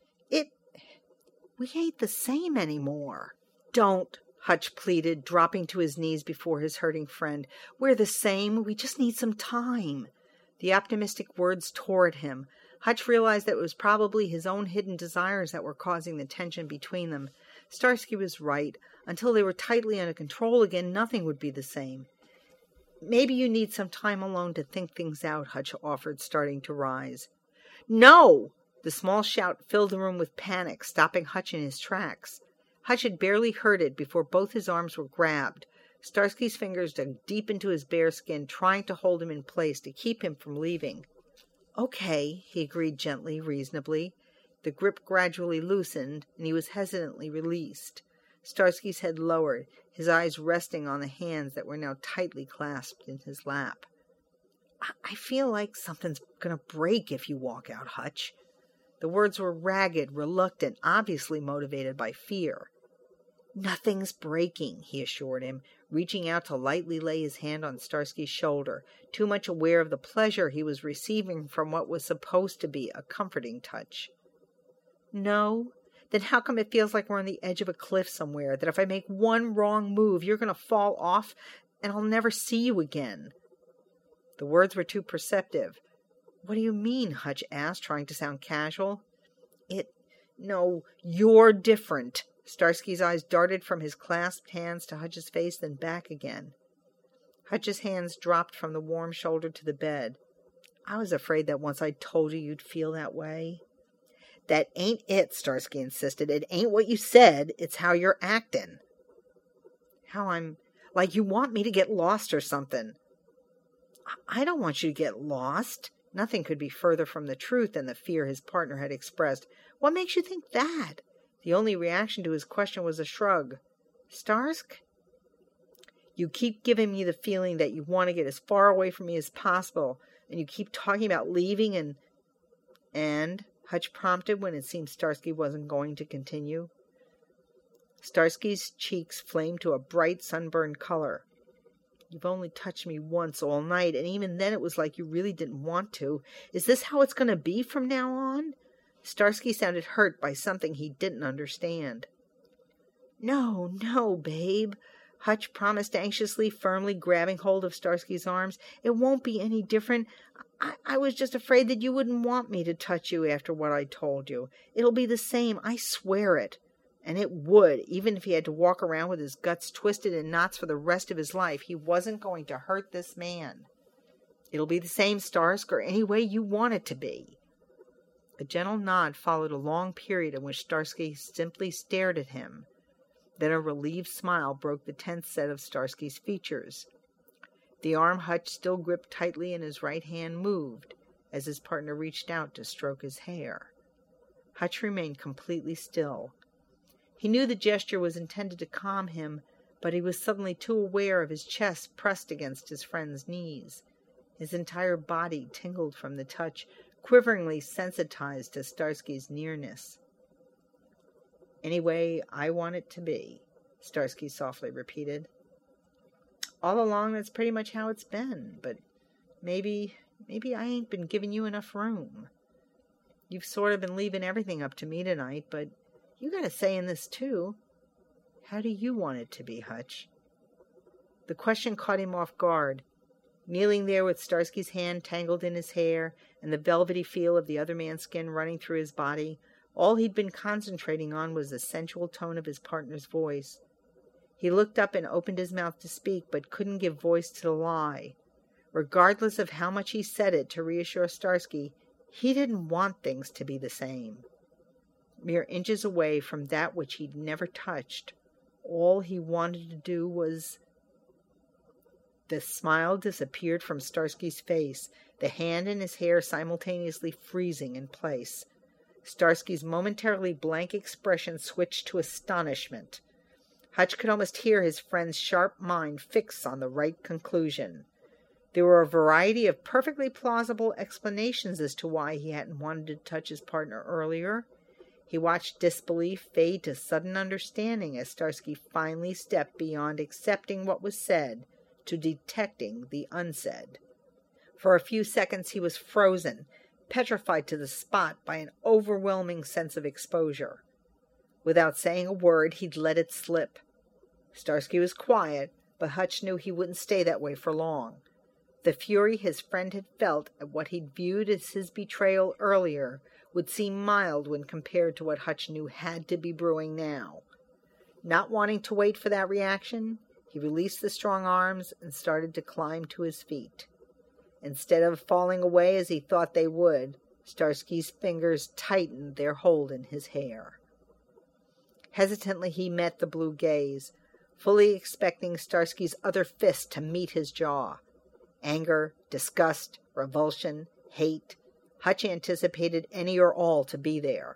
We ain't the same anymore. Don't, Hutch pleaded, dropping to his knees before his hurting friend. We're the same. We just need some time. The optimistic words tore at him. Hutch realized that it was probably his own hidden desires that were causing the tension between them. Starsky was right. Until they were tightly under control again, nothing would be the same. Maybe you need some time alone to think things out, Hutch offered, starting to rise. No! The small shout filled the room with panic, stopping Hutch in his tracks. Hutch had barely heard it before both his arms were grabbed. Starsky's fingers dug deep into his bare skin, trying to hold him in place, to keep him from leaving. Okay, he agreed gently, reasonably. The grip gradually loosened, and he was hesitantly released. Starsky's head lowered, his eyes resting on the hands that were now tightly clasped in his lap. I feel like something's going to break if you walk out, Hutch. The words were ragged, reluctant, obviously motivated by fear. Nothing's breaking, he assured him, reaching out to lightly lay his hand on Starsky's shoulder, too much aware of the pleasure he was receiving from what was supposed to be a comforting touch. No? Then how come it feels like we're on the edge of a cliff somewhere, that if I make one wrong move, you're going to fall off, and I'll never see you again? The words were too perceptive. What do you mean? Hutch asked, trying to sound casual. No, you're different. Starsky's eyes darted from his clasped hands to Hutch's face, then back again. Hutch's hands dropped from the warm shoulder to the bed. I was afraid that once I told you you'd feel that way. That ain't it, Starsky insisted. It ain't what you said, it's how you're acting. How I'm like you want me to get lost or something. I don't want you to get lost. Nothing could be further from the truth than the fear his partner had expressed. What makes you think that? The only reaction to his question was a shrug. Starsk? You keep giving me the feeling that you want to get as far away from me as possible, and you keep talking about leaving and Hutch prompted when it seemed Starsky wasn't going to continue. Starsky's cheeks flamed to a bright sunburned color. You've only touched me once all night, and even then it was like you really didn't want to. Is this how it's going to be from now on? Starsky sounded hurt by something he didn't understand. No, babe, Hutch promised anxiously, firmly grabbing hold of Starsky's arms. It won't be any different. I was just afraid that you wouldn't want me to touch you after what I told you. It'll be the same, I swear it. And it would, even if he had to walk around with his guts twisted in knots for the rest of his life. He wasn't going to hurt this man. It'll be the same, Starsk, or any way you want it to be. A gentle nod followed a long period in which Starsky simply stared at him. Then a relieved smile broke the tense set of Starsky's features. The arm Hutch still gripped tightly in his right hand moved as his partner reached out to stroke his hair. Hutch remained completely still. He knew the gesture was intended to calm him, but he was suddenly too aware of his chest pressed against his friend's knees. His entire body tingled from the touch, quiveringly sensitized to Starsky's nearness. "Any way I want it to be," Starsky softly repeated. "All along, that's pretty much how it's been, but maybe I ain't been giving you enough room. You've sort of been leaving everything up to me tonight, but you got a say in this, too. How do you want it to be, Hutch?" The question caught him off guard. Kneeling there with Starsky's hand tangled in his hair and the velvety feel of the other man's skin running through his body, all he'd been concentrating on was the sensual tone of his partner's voice. He looked up and opened his mouth to speak, but couldn't give voice to the lie. Regardless of how much he said it to reassure Starsky, he didn't want things to be the same. Mere inches away from that which he'd never touched, all he wanted to do was... The smile disappeared from Starsky's face, the hand and his hair simultaneously freezing in place. Starsky's momentarily blank expression switched to astonishment. Hutch could almost hear his friend's sharp mind fix on the right conclusion. There were a variety of perfectly plausible explanations as to why he hadn't wanted to touch his partner earlier. He watched disbelief fade to sudden understanding as Starsky finally stepped beyond accepting what was said to detecting the unsaid. For a few seconds he was frozen, petrified to the spot by an overwhelming sense of exposure. Without saying a word, he'd let it slip. Starsky was quiet, but Hutch knew he wouldn't stay that way for long. The fury his friend had felt at what he'd viewed as his betrayal earlier would seem mild when compared to what Hutch knew had to be brewing now. Not wanting to wait for that reaction, he released the strong arms and started to climb to his feet. Instead of falling away as he thought they would, Starsky's fingers tightened their hold in his hair. Hesitantly he met the blue gaze, fully expecting Starsky's other fist to meet his jaw. Anger, disgust, revulsion, hate. Hutch anticipated any or all to be there.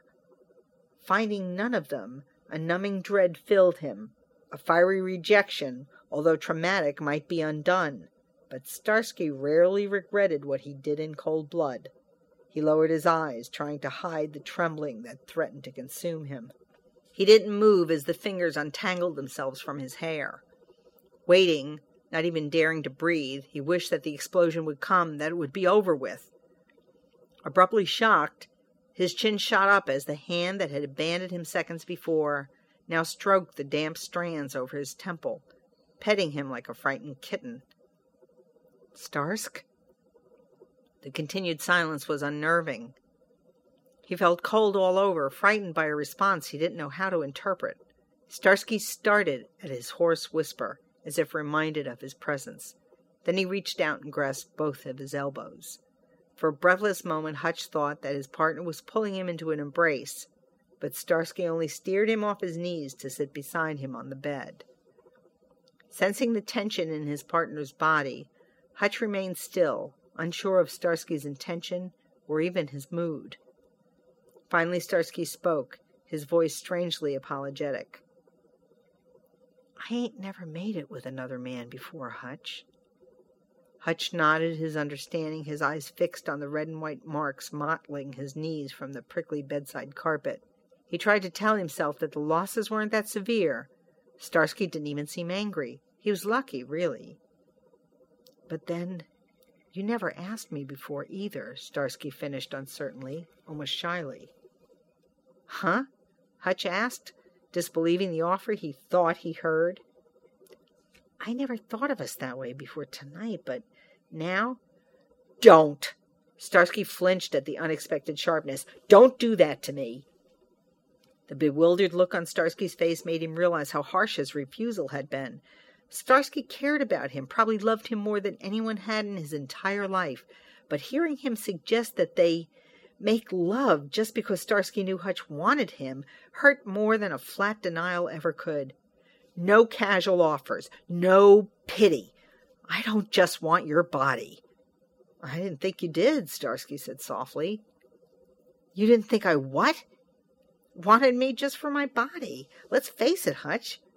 Finding none of them, a numbing dread filled him. A fiery rejection, although traumatic, might be undone, but Starsky rarely regretted what he did in cold blood. He lowered his eyes, trying to hide the trembling that threatened to consume him. He didn't move as the fingers untangled themselves from his hair. Waiting, not even daring to breathe, he wished that the explosion would come, that it would be over with. Abruptly shocked, his chin shot up as the hand that had abandoned him seconds before now stroked the damp strands over his temple, petting him like a frightened kitten. "Starsk?" The continued silence was unnerving. He felt cold all over, frightened by a response he didn't know how to interpret. Starsky started at his hoarse whisper, as if reminded of his presence. Then he reached out and grasped both of his elbows. For a breathless moment Hutch thought that his partner was pulling him into an embrace, but Starsky only steered him off his knees to sit beside him on the bed. Sensing the tension in his partner's body, Hutch remained still, unsure of Starsky's intention or even his mood. Finally Starsky spoke, his voice strangely apologetic. "I ain't never made it with another man before, Hutch." Hutch nodded his understanding, his eyes fixed on the red and white marks mottling his knees from the prickly bedside carpet. He tried to tell himself that the losses weren't that severe. Starsky didn't even seem angry. He was lucky, really. "But then, you never asked me before either," Starsky finished uncertainly, almost shyly. "Huh?" Hutch asked, disbelieving the offer he thought he heard. "I never thought of us that way before tonight, but now—" "Don't!" Starsky flinched at the unexpected sharpness. "Don't do that to me!" The bewildered look on Starsky's face made him realize how harsh his refusal had been. Starsky cared about him, probably loved him more than anyone had in his entire life, but hearing him suggest that they make love just because Starsky knew Hutch wanted him hurt more than a flat denial ever could. "No casual offers. No pity. I don't just want your body." "I didn't think you did," Starsky said softly. "You didn't think I what?" "Wanted me just for my body. Let's face it, Hutch.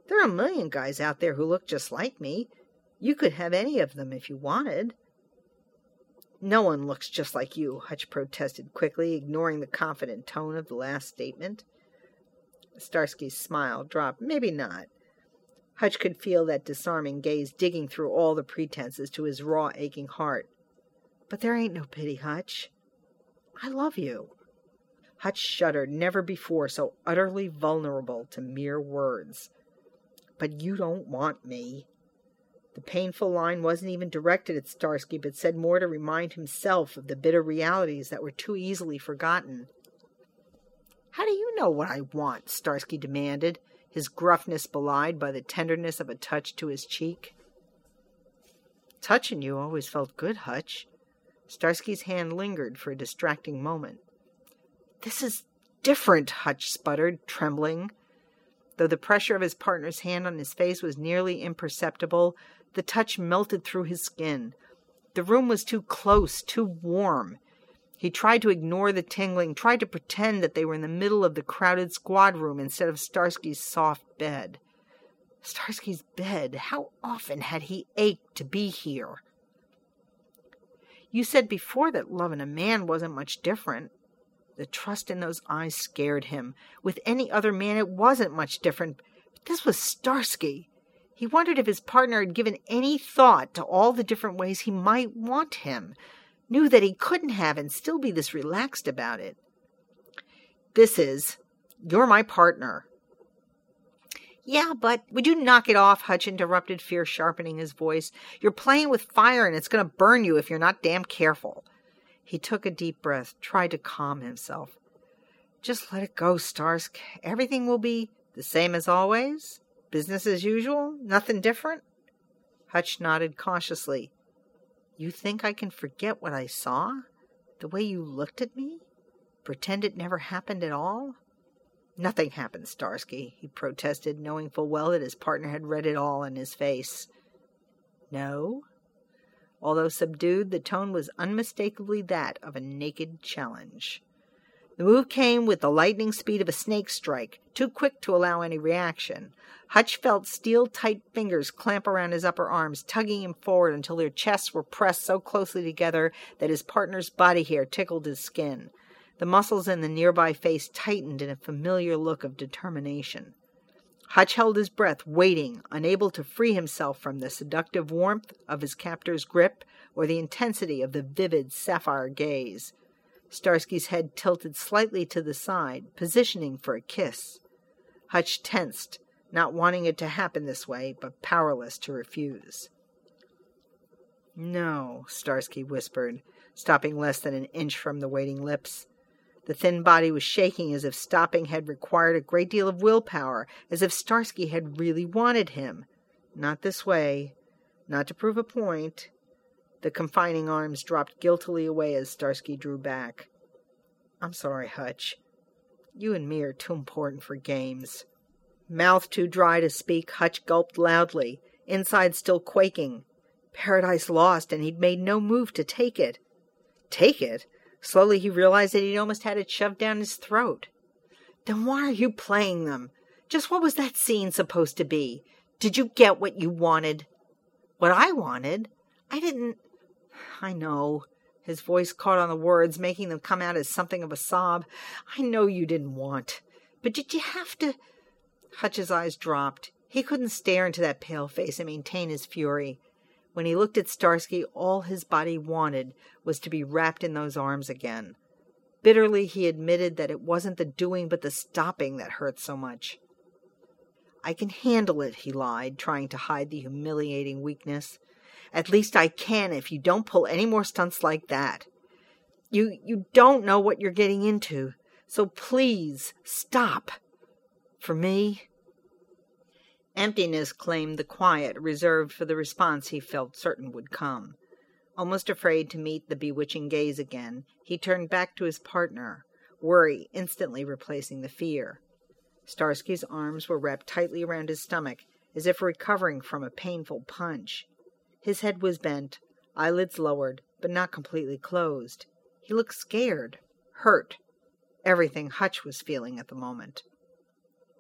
There are a million guys out there who look just like me. You could have any of them if you wanted. No one looks just like you, Hutch protested quickly, ignoring the confident tone of the last statement. Starsky's smile dropped. Maybe not. Hutch could feel that disarming gaze digging through all the pretenses to his raw, aching heart. But there ain't no pity, Hutch. I love you. Hutch shuddered, never before so utterly vulnerable to mere words. But you don't want me. The painful line wasn't even directed at Starsky, but said more to remind himself of the bitter realities that were too easily forgotten. How do you know what I want? Starsky demanded, his gruffness belied by the tenderness of a touch to his cheek. Touching you always felt good, Hutch. Starsky's hand lingered for a distracting moment. This is different, Hutch sputtered, trembling. Though the pressure of his partner's hand on his face was nearly imperceptible, the touch melted through his skin. The room was too close, too warm. He tried to ignore the tingling, tried to pretend that they were in the middle of the crowded squad room instead of Starsky's soft bed. Starsky's bed. How often had he ached to be here? You said before that loving a man wasn't much different. The trust in those eyes scared him. With any other man it wasn't much different. But this was Starsky. He wondered if his partner had given any thought to all the different ways he might want him. Knew that he couldn't have and still be this relaxed about it. You're my partner. Yeah, but would you knock it off? Hutch interrupted, fear sharpening his voice. You're playing with fire and it's going to burn you if you're not damn careful. He took a deep breath, tried to calm himself. Just let it go, Starsk. Everything will be the same as always? Business as usual? Nothing different? Hutch nodded cautiously. You think I can forget what I saw? The way you looked at me? Pretend it never happened at all? Nothing happened, Starsky, he protested, knowing full well that his partner had read it all in his face. No? Although subdued, the tone was unmistakably that of a naked challenge. The move came with the lightning speed of a snake strike, too quick to allow any reaction. Hutch felt steel-tight fingers clamp around his upper arms, tugging him forward until their chests were pressed so closely together that his partner's body hair tickled his skin. The muscles in the nearby face tightened in a familiar look of determination. Hutch held his breath, waiting, unable to free himself from the seductive warmth of his captor's grip or the intensity of the vivid sapphire gaze. Starsky's head tilted slightly to the side, positioning for a kiss. Hutch tensed, not wanting it to happen this way, but powerless to refuse. No, Starsky whispered, stopping less than an inch from the waiting lips. The thin body was shaking as if stopping had required a great deal of willpower, as if Starsky had really wanted him. Not this way. Not to prove a point. The confining arms dropped guiltily away as Starsky drew back. I'm sorry, Hutch. You and me are too important for games. Mouth too dry to speak, Hutch gulped loudly, inside still quaking. Paradise lost, and he'd made no move to take it. Take it? Slowly he realized that he'd almost had it shoved down his throat. Then why are you playing them? Just what was that scene supposed to be? Did you get what you wanted? What I wanted? I didn't... I know. His voice caught on the words, making them come out as something of a sob. I know you didn't want. But did you have to... Hutch's eyes dropped. He couldn't stare into that pale face and maintain his fury. When he looked at Starsky, all his body wanted was to be wrapped in those arms again. Bitterly, he admitted that it wasn't the doing but the stopping that hurt so much. I can handle it, he lied, trying to hide the humiliating weakness. At least I can if you don't pull any more stunts like that. You don't know what you're getting into, so please, stop. For me... Emptiness claimed the quiet reserved for the response he felt certain would come. Almost afraid to meet the bewitching gaze again, he turned back to his partner, worry instantly replacing the fear. Starsky's arms were wrapped tightly around his stomach, as if recovering from a painful punch. His head was bent, eyelids lowered, but not completely closed. He looked scared, hurt, everything Hutch was feeling at the moment.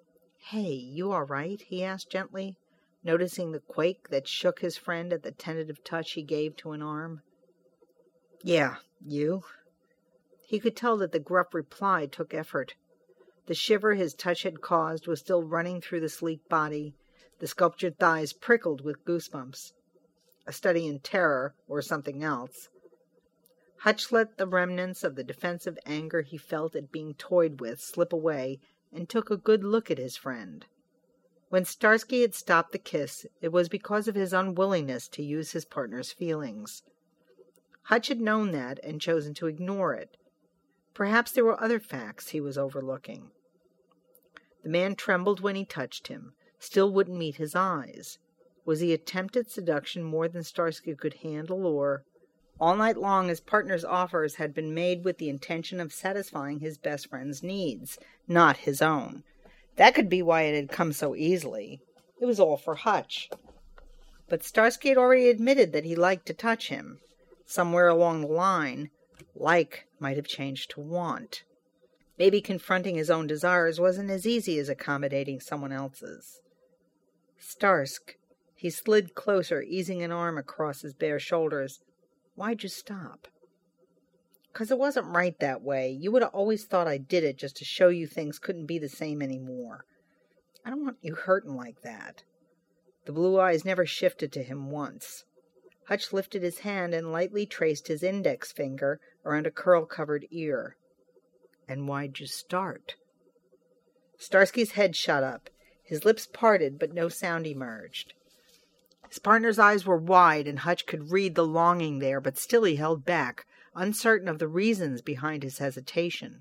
Hey, you all right? He asked gently, noticing the quake that shook his friend at the tentative touch he gave to an arm. Yeah, you? He could tell that the gruff reply took effort. The shiver his touch had caused was still running through the sleek body. The sculptured thighs prickled with goosebumps. A study in terror, or something else. Hutch let the remnants of the defensive anger he felt at being toyed with slip away and took a good look at his friend. When Starsky had stopped the kiss, it was because of his unwillingness to use his partner's feelings. Hutch had known that and chosen to ignore it. Perhaps there were other facts he was overlooking. The man trembled when he touched him, still wouldn't meet his eyes. Was he attempted seduction more than Starsky could handle, or... All night long his partner's offers had been made with the intention of satisfying his best friend's needs, not his own. That could be why it had come so easily. It was all for Hutch. But Starsky had already admitted that he liked to touch him. Somewhere along the line, like might have changed to want. Maybe confronting his own desires wasn't as easy as accommodating someone else's. Starsk. He slid closer, easing an arm across his bare shoulders. Why'd you stop? 'Cause it wasn't right that way. You would have always thought I did it just to show you things couldn't be the same anymore. I don't want you hurting like that. The blue eyes never shifted to him once. Hutch lifted his hand and lightly traced his index finger around a curl-covered ear. And why'd you start? Starsky's head shot up. His lips parted, but no sound emerged. His partner's eyes were wide, and Hutch could read the longing there, but still he held back, uncertain of the reasons behind his hesitation.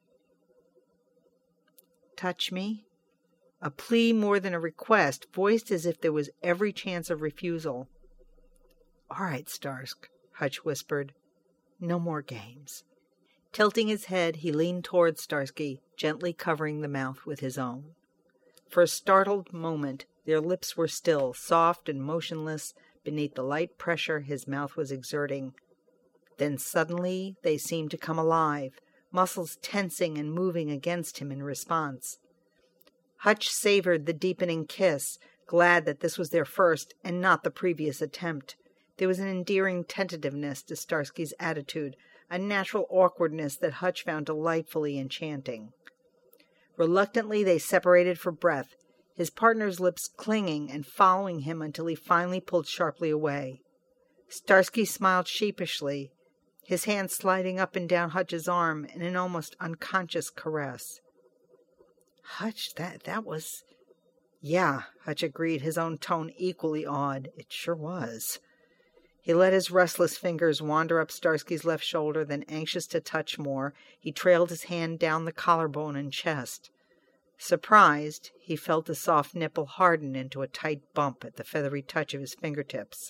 Touch me? A plea more than a request, voiced as if there was every chance of refusal. All right, Starsk, Hutch whispered. No more games. Tilting his head, he leaned toward Starsky, gently covering the mouth with his own. For a startled moment, their lips were still, soft and motionless, beneath the light pressure his mouth was exerting. Then suddenly they seemed to come alive, muscles tensing and moving against him in response. Hutch savored the deepening kiss, glad that this was their first and not the previous attempt. There was an endearing tentativeness to Starsky's attitude, a natural awkwardness that Hutch found delightfully enchanting. Reluctantly they separated for breath, his partner's lips clinging and following him until he finally pulled sharply away. Starsky smiled sheepishly, his hand sliding up and down Hutch's arm in an almost unconscious caress. Hutch, that was... Yeah, Hutch agreed, his own tone equally odd. It sure was. He let his restless fingers wander up Starsky's left shoulder, then, anxious to touch more, he trailed his hand down the collarbone and chest. Surprised, he felt the soft nipple harden into a tight bump at the feathery touch of his fingertips.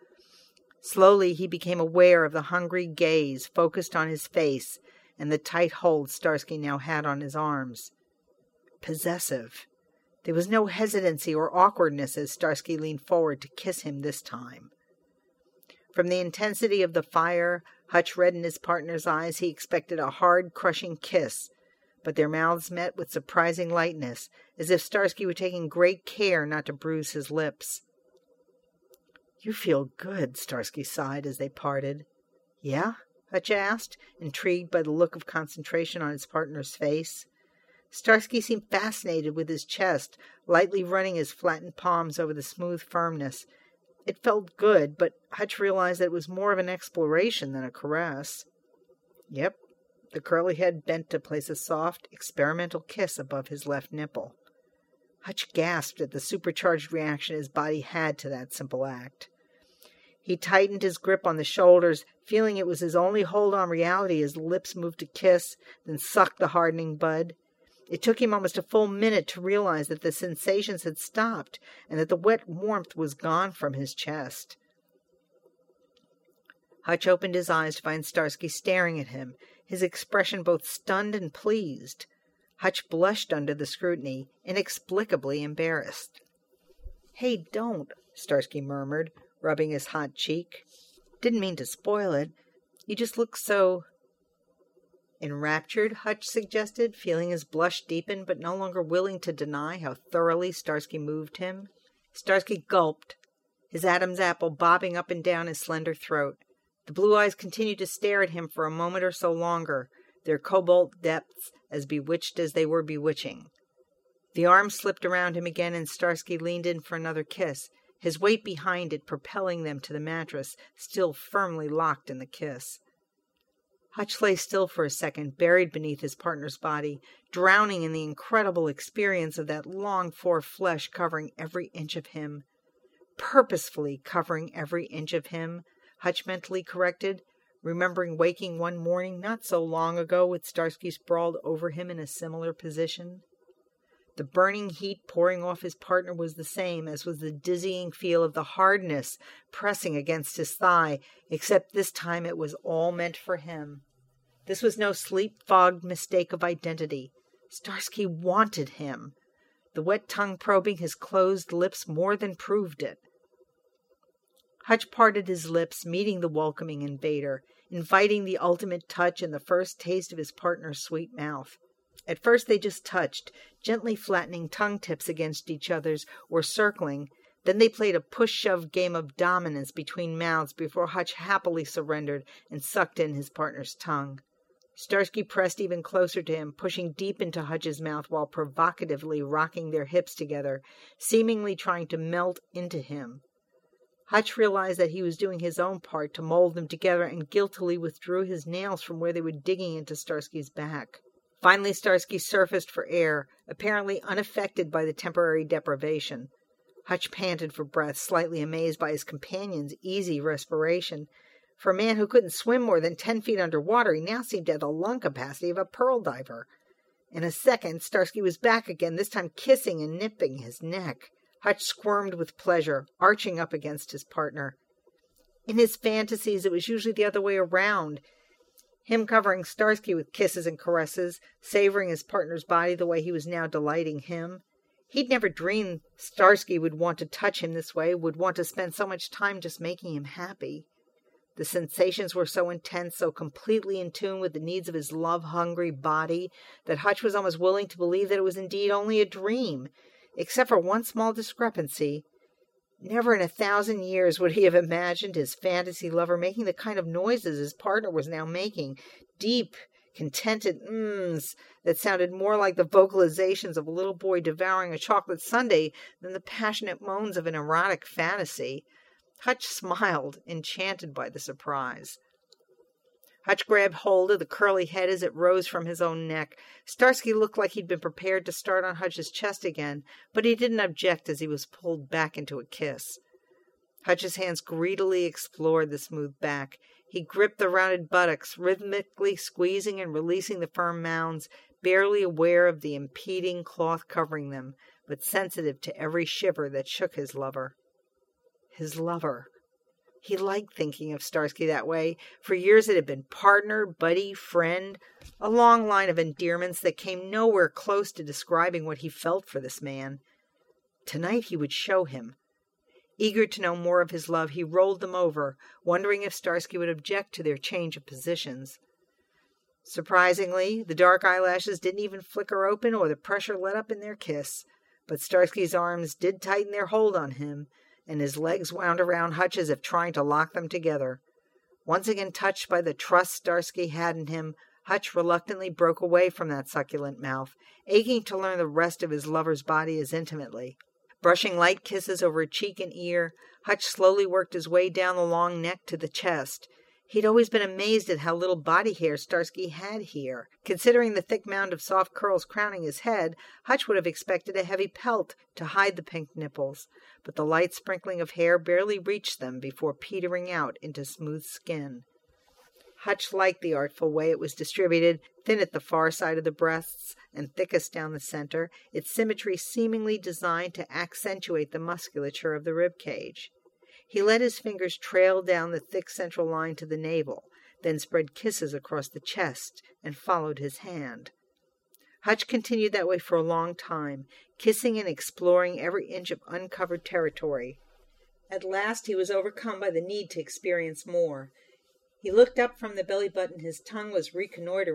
Slowly he became aware of the hungry gaze focused on his face and the tight hold Starsky now had on his arms. Possessive. There was no hesitancy or awkwardness as Starsky leaned forward to kiss him this time. From the intensity of the fire, Hutch read in his partner's eyes he expected a hard, crushing kiss, but their mouths met with surprising lightness, as if Starsky were taking great care not to bruise his lips. You feel good, Starsky sighed as they parted. Yeah? Hutch asked, intrigued by the look of concentration on his partner's face. Starsky seemed fascinated with his chest, lightly running his flattened palms over the smooth firmness. It felt good, but Hutch realized that it was more of an exploration than a caress. Yep. The curly head bent to place a soft, experimental kiss above his left nipple. Hutch gasped at the supercharged reaction his body had to that simple act. He tightened his grip on the shoulders, feeling it was his only hold on reality as the lips moved to kiss, then sucked the hardening bud. It took him almost a full minute to realize that the sensations had stopped and that the wet warmth was gone from his chest. Hutch opened his eyes to find Starsky staring at him, his expression both stunned and pleased. Hutch blushed under the scrutiny, inexplicably embarrassed. Hey, don't, Starsky murmured, rubbing his hot cheek. Didn't mean to spoil it. You just look so... Enraptured, Hutch suggested, feeling his blush deepen, but no longer willing to deny how thoroughly Starsky moved him. Starsky gulped, his Adam's apple bobbing up and down his slender throat. The blue eyes continued to stare at him for a moment or so longer, their cobalt depths as bewitched as they were bewitching. The arm slipped around him again, and Starsky leaned in for another kiss, his weight behind it propelling them to the mattress, still firmly locked in the kiss. Hutch lay still for a second, buried beneath his partner's body, drowning in the incredible experience of that longed-for flesh covering every inch of him. Purposefully covering every inch of him, Hutch mentally corrected, remembering waking one morning not so long ago with Starsky sprawled over him in a similar position. The burning heat pouring off his partner was the same, as was the dizzying feel of the hardness pressing against his thigh, except this time it was all meant for him. This was no sleep-fogged mistake of identity. Starsky wanted him. The wet tongue probing his closed lips more than proved it. Hutch parted his lips, meeting the welcoming invader, inviting the ultimate touch and the first taste of his partner's sweet mouth. At first they just touched, gently flattening tongue tips against each other's or circling. Then they played a push-shove game of dominance between mouths before Hutch happily surrendered and sucked in his partner's tongue. Starsky pressed even closer to him, pushing deep into Hutch's mouth while provocatively rocking their hips together, seemingly trying to melt into him. Hutch realized that he was doing his own part to mold them together and guiltily withdrew his nails from where they were digging into Starsky's back. Finally, Starsky surfaced for air, apparently unaffected by the temporary deprivation. Hutch panted for breath, slightly amazed by his companion's easy respiration. For a man who couldn't swim more than 10 feet underwater, he now seemed to have the lung capacity of a pearl diver. In a second, Starsky was back again, this time kissing and nipping his neck. Hutch squirmed with pleasure, arching up against his partner. In his fantasies, it was usually the other way around. Him covering Starsky with kisses and caresses, savoring his partner's body the way he was now delighting him. He'd never dreamed Starsky would want to touch him this way, would want to spend so much time just making him happy. The sensations were so intense, so completely in tune with the needs of his love-hungry body, that Hutch was almost willing to believe that it was indeed only a dream, except for one small discrepancy. Never in 1,000 years would he have imagined his fantasy lover making the kind of noises his partner was now making, deep, contented mms that sounded more like the vocalizations of a little boy devouring a chocolate sundae than the passionate moans of an erotic fantasy. Hutch smiled, enchanted by the surprise. Hutch grabbed hold of the curly head as it rose from his own neck. Starsky looked like he'd been prepared to start on Hutch's chest again, but he didn't object as he was pulled back into a kiss. Hutch's hands greedily explored the smooth back. He gripped the rounded buttocks, rhythmically squeezing and releasing the firm mounds, barely aware of the impeding cloth covering them, but sensitive to every shiver that shook his lover. His lover. He liked thinking of Starsky that way. For years it had been partner, buddy, friend, a long line of endearments that came nowhere close to describing what he felt for this man. Tonight he would show him. Eager to know more of his love, he rolled them over, wondering if Starsky would object to their change of positions. Surprisingly, the dark eyelashes didn't even flicker open or the pressure let up in their kiss, but Starsky's arms did tighten their hold on him, and his legs wound around Hutch as if trying to lock them together. Once again touched by the trust Starsky had in him, Hutch reluctantly broke away from that succulent mouth, aching to learn the rest of his lover's body as intimately. Brushing light kisses over a cheek and ear, Hutch slowly worked his way down the long neck to the chest. He'd always been amazed at how little body hair Starsky had here. Considering the thick mound of soft curls crowning his head, Hutch would have expected a heavy pelt to hide the pink nipples, but the light sprinkling of hair barely reached them before petering out into smooth skin. Hutch liked the artful way it was distributed, thin at the far side of the breasts and thickest down the center, its symmetry seemingly designed to accentuate the musculature of the rib cage. He let his fingers trail down the thick central line to the navel, then spread kisses across the chest and followed his hand. Hutch continued that way for a long time, kissing and exploring every inch of uncovered territory. At last he was overcome by the need to experience more. He looked up from the belly button his tongue was reconnoitering,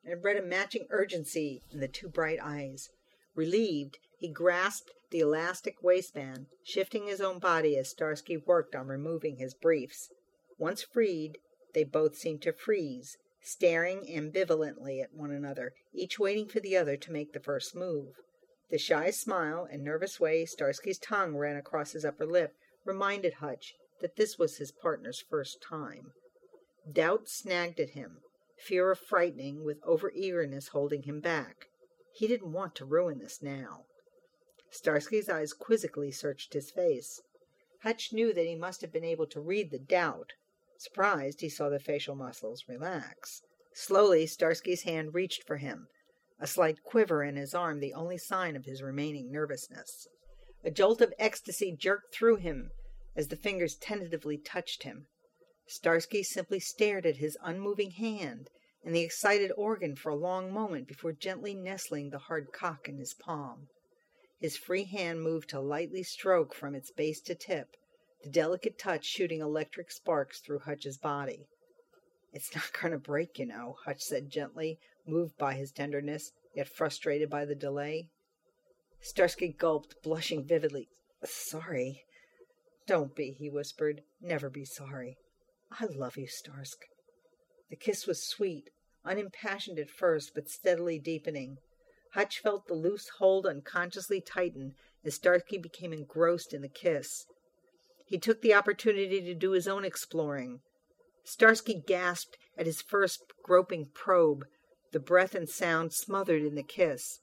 and read a matching urgency in the two bright eyes. Relieved, he grasped the elastic waistband, shifting his own body as Starsky worked on removing his briefs. Once freed, they both seemed to freeze, staring ambivalently at one another, each waiting for the other to make the first move. The shy smile and nervous way Starsky's tongue ran across his upper lip reminded Hutch that this was his partner's first time. Doubt snagged at him, fear of frightening with over-eagerness holding him back. He didn't want to ruin this now. Starsky's eyes quizzically searched his face. Hutch knew that he must have been able to read the doubt. Surprised, he saw the facial muscles relax. Slowly, Starsky's hand reached for him, a slight quiver in his arm the only sign of his remaining nervousness. A jolt of ecstasy jerked through him as the fingers tentatively touched him. Starsky simply stared at his unmoving hand and the excited organ for a long moment before gently nestling the hard cock in his palm. His free hand moved to lightly stroke from its base to tip, the delicate touch shooting electric sparks through Hutch's body. "It's not going to break, you know," Hutch said gently, moved by his tenderness, yet frustrated by the delay. Starsky gulped, blushing vividly. "Sorry." "Don't be," he whispered. "Never be sorry. I love you, Starsk." The kiss was sweet, unimpassioned at first, but steadily deepening. Hutch felt the loose hold unconsciously tighten as Starsky became engrossed in the kiss. He took the opportunity to do his own exploring. Starsky gasped at his first groping probe, the breath and sound smothered in the kiss.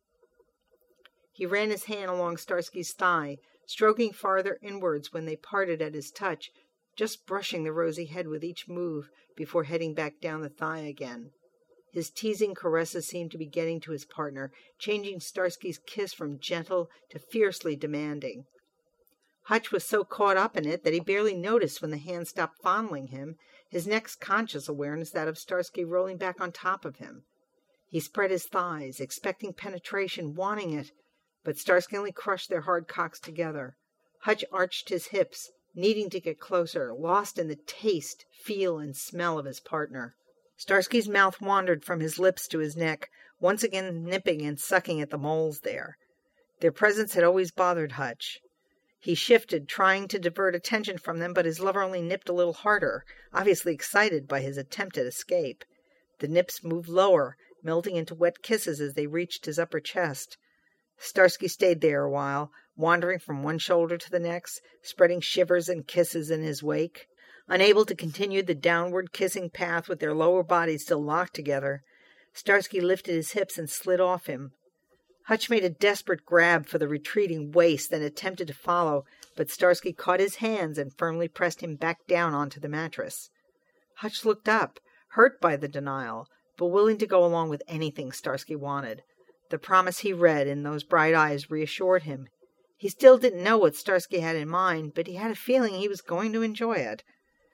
He ran his hand along Starsky's thigh, stroking farther inwards when they parted at his touch, just brushing the rosy head with each move before heading back down the thigh again. His teasing caresses seemed to be getting to his partner, changing Starsky's kiss from gentle to fiercely demanding. Hutch was so caught up in it that he barely noticed when the hand stopped fondling him, his next conscious awareness that of Starsky rolling back on top of him. He spread his thighs, expecting penetration, wanting it, but Starsky only crushed their hard cocks together. Hutch arched his hips, needing to get closer, lost in the taste, feel, and smell of his partner. Starsky's mouth wandered from his lips to his neck, once again nipping and sucking at the moles there. Their presence had always bothered Hutch. He shifted, trying to divert attention from them, but his lover only nipped a little harder, obviously excited by his attempted escape. The nips moved lower, melting into wet kisses as they reached his upper chest. Starsky stayed there a while, wandering from one shoulder to the next, spreading shivers and kisses in his wake. Unable to continue the downward kissing path with their lower bodies still locked together, Starsky lifted his hips and slid off him. Hutch made a desperate grab for the retreating waist, then attempted to follow, but Starsky caught his hands and firmly pressed him back down onto the mattress. Hutch looked up, hurt by the denial, but willing to go along with anything Starsky wanted. The promise he read in those bright eyes reassured him. He still didn't know what Starsky had in mind, but he had a feeling he was going to enjoy it.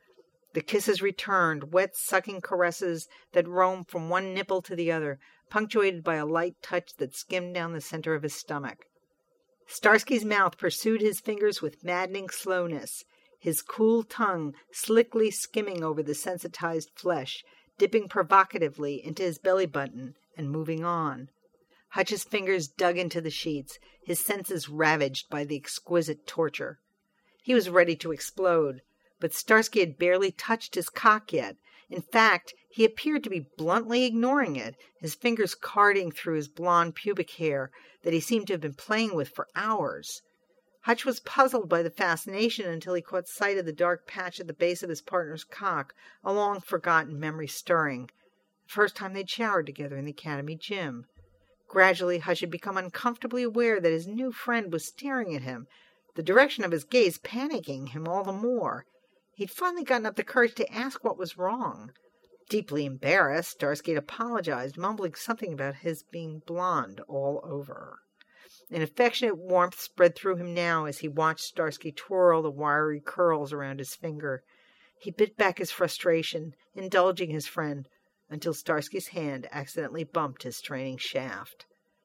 The kisses returned, wet, sucking caresses that roamed from one nipple to the other, punctuated by a light touch that skimmed down the center of his stomach. Starsky's mouth pursued his fingers with maddening slowness, his cool tongue slickly skimming over the sensitized flesh, dipping provocatively into his belly button and moving on. Hutch's fingers dug into the sheets, his senses ravaged by the exquisite torture. He was ready to explode, but Starsky had barely touched his cock yet. In fact, he appeared to be bluntly ignoring it, his fingers carding through his blonde pubic hair that he seemed to have been playing with for hours. Hutch was puzzled by the fascination until he caught sight of the dark patch at the base of his partner's cock, a long-forgotten memory stirring. The first time they'd showered together in the academy gym. Gradually, Hutch had become uncomfortably aware that his new friend was staring at him, the direction of his gaze panicking him all the more. He'd finally gotten up the courage to ask what was wrong. Deeply embarrassed, Starsky had apologized, mumbling something about his being blonde all over. An affectionate warmth spread through him now as he watched Starsky twirl the wiry curls around his finger. He bit back his frustration, indulging his friend, until Starsky's hand accidentally bumped his straining shaft.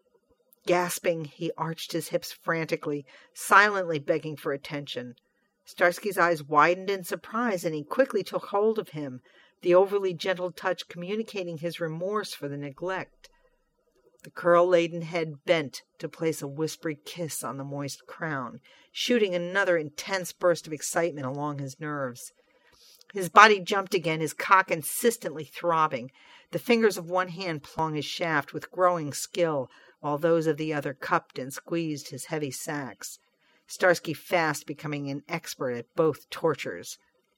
Gasping, he arched his hips frantically, silently begging for attention. Starsky's eyes widened in surprise, and he quickly took hold of him, the overly gentle touch communicating his remorse for the neglect. The curl-laden head bent to place a whispery kiss on the moist crown, shooting another intense burst of excitement along his nerves. His body jumped again, his cock insistently throbbing, the fingers of one hand pawing his shaft with growing skill, while those of the other cupped and squeezed his heavy sacs. Starsky fast becoming an expert at both tortures.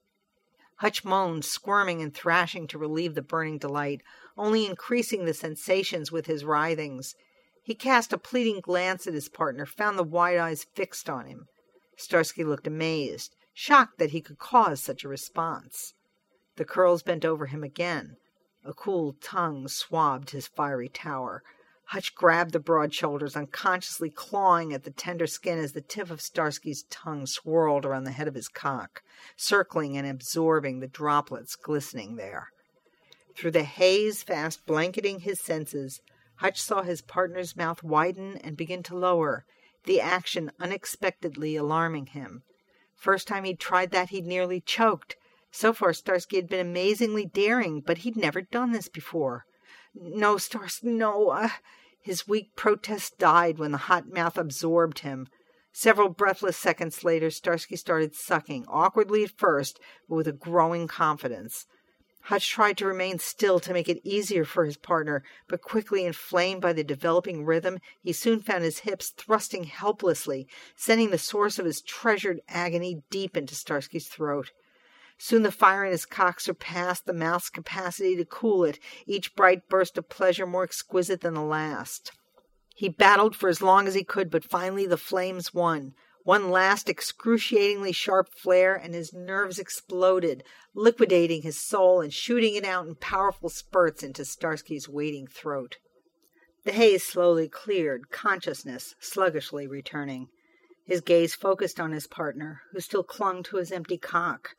Hutch moaned, squirming and thrashing to relieve the burning delight, only increasing the sensations with his writhings. He cast a pleading glance at his partner, found the wide eyes fixed on him. Starsky looked amazed, shocked that he could cause such a response. The curls bent over him again. A cool tongue swabbed his fiery tower. Hutch grabbed the broad shoulders, unconsciously clawing at the tender skin as the tip of Starsky's tongue swirled around the head of his cock, circling and absorbing the droplets glistening there. Through the haze fast blanketing his senses, Hutch saw his partner's mouth widen and begin to lower, the action unexpectedly alarming him. First time he'd tried that, he'd nearly choked. So far, Starsky had been amazingly daring, but he'd never done this before. "No, Starsky, no." His weak protest died when the hot mouth absorbed him. Several breathless seconds later, Starsky started sucking, awkwardly at first, but with a growing confidence. Hutch tried to remain still to make it easier for his partner, but quickly inflamed by the developing rhythm, he soon found his hips thrusting helplessly, sending the source of his treasured agony deep into Starsky's throat. Soon the fire in his cock surpassed the mouth's capacity to cool it, each bright burst of pleasure more exquisite than the last. He battled for as long as he could, but finally the flames won. One last excruciatingly sharp flare, and his nerves exploded, liquidating his soul and shooting it out in powerful spurts into Starsky's waiting throat. The haze slowly cleared, consciousness sluggishly returning. His gaze focused on his partner, who still clung to his empty cock.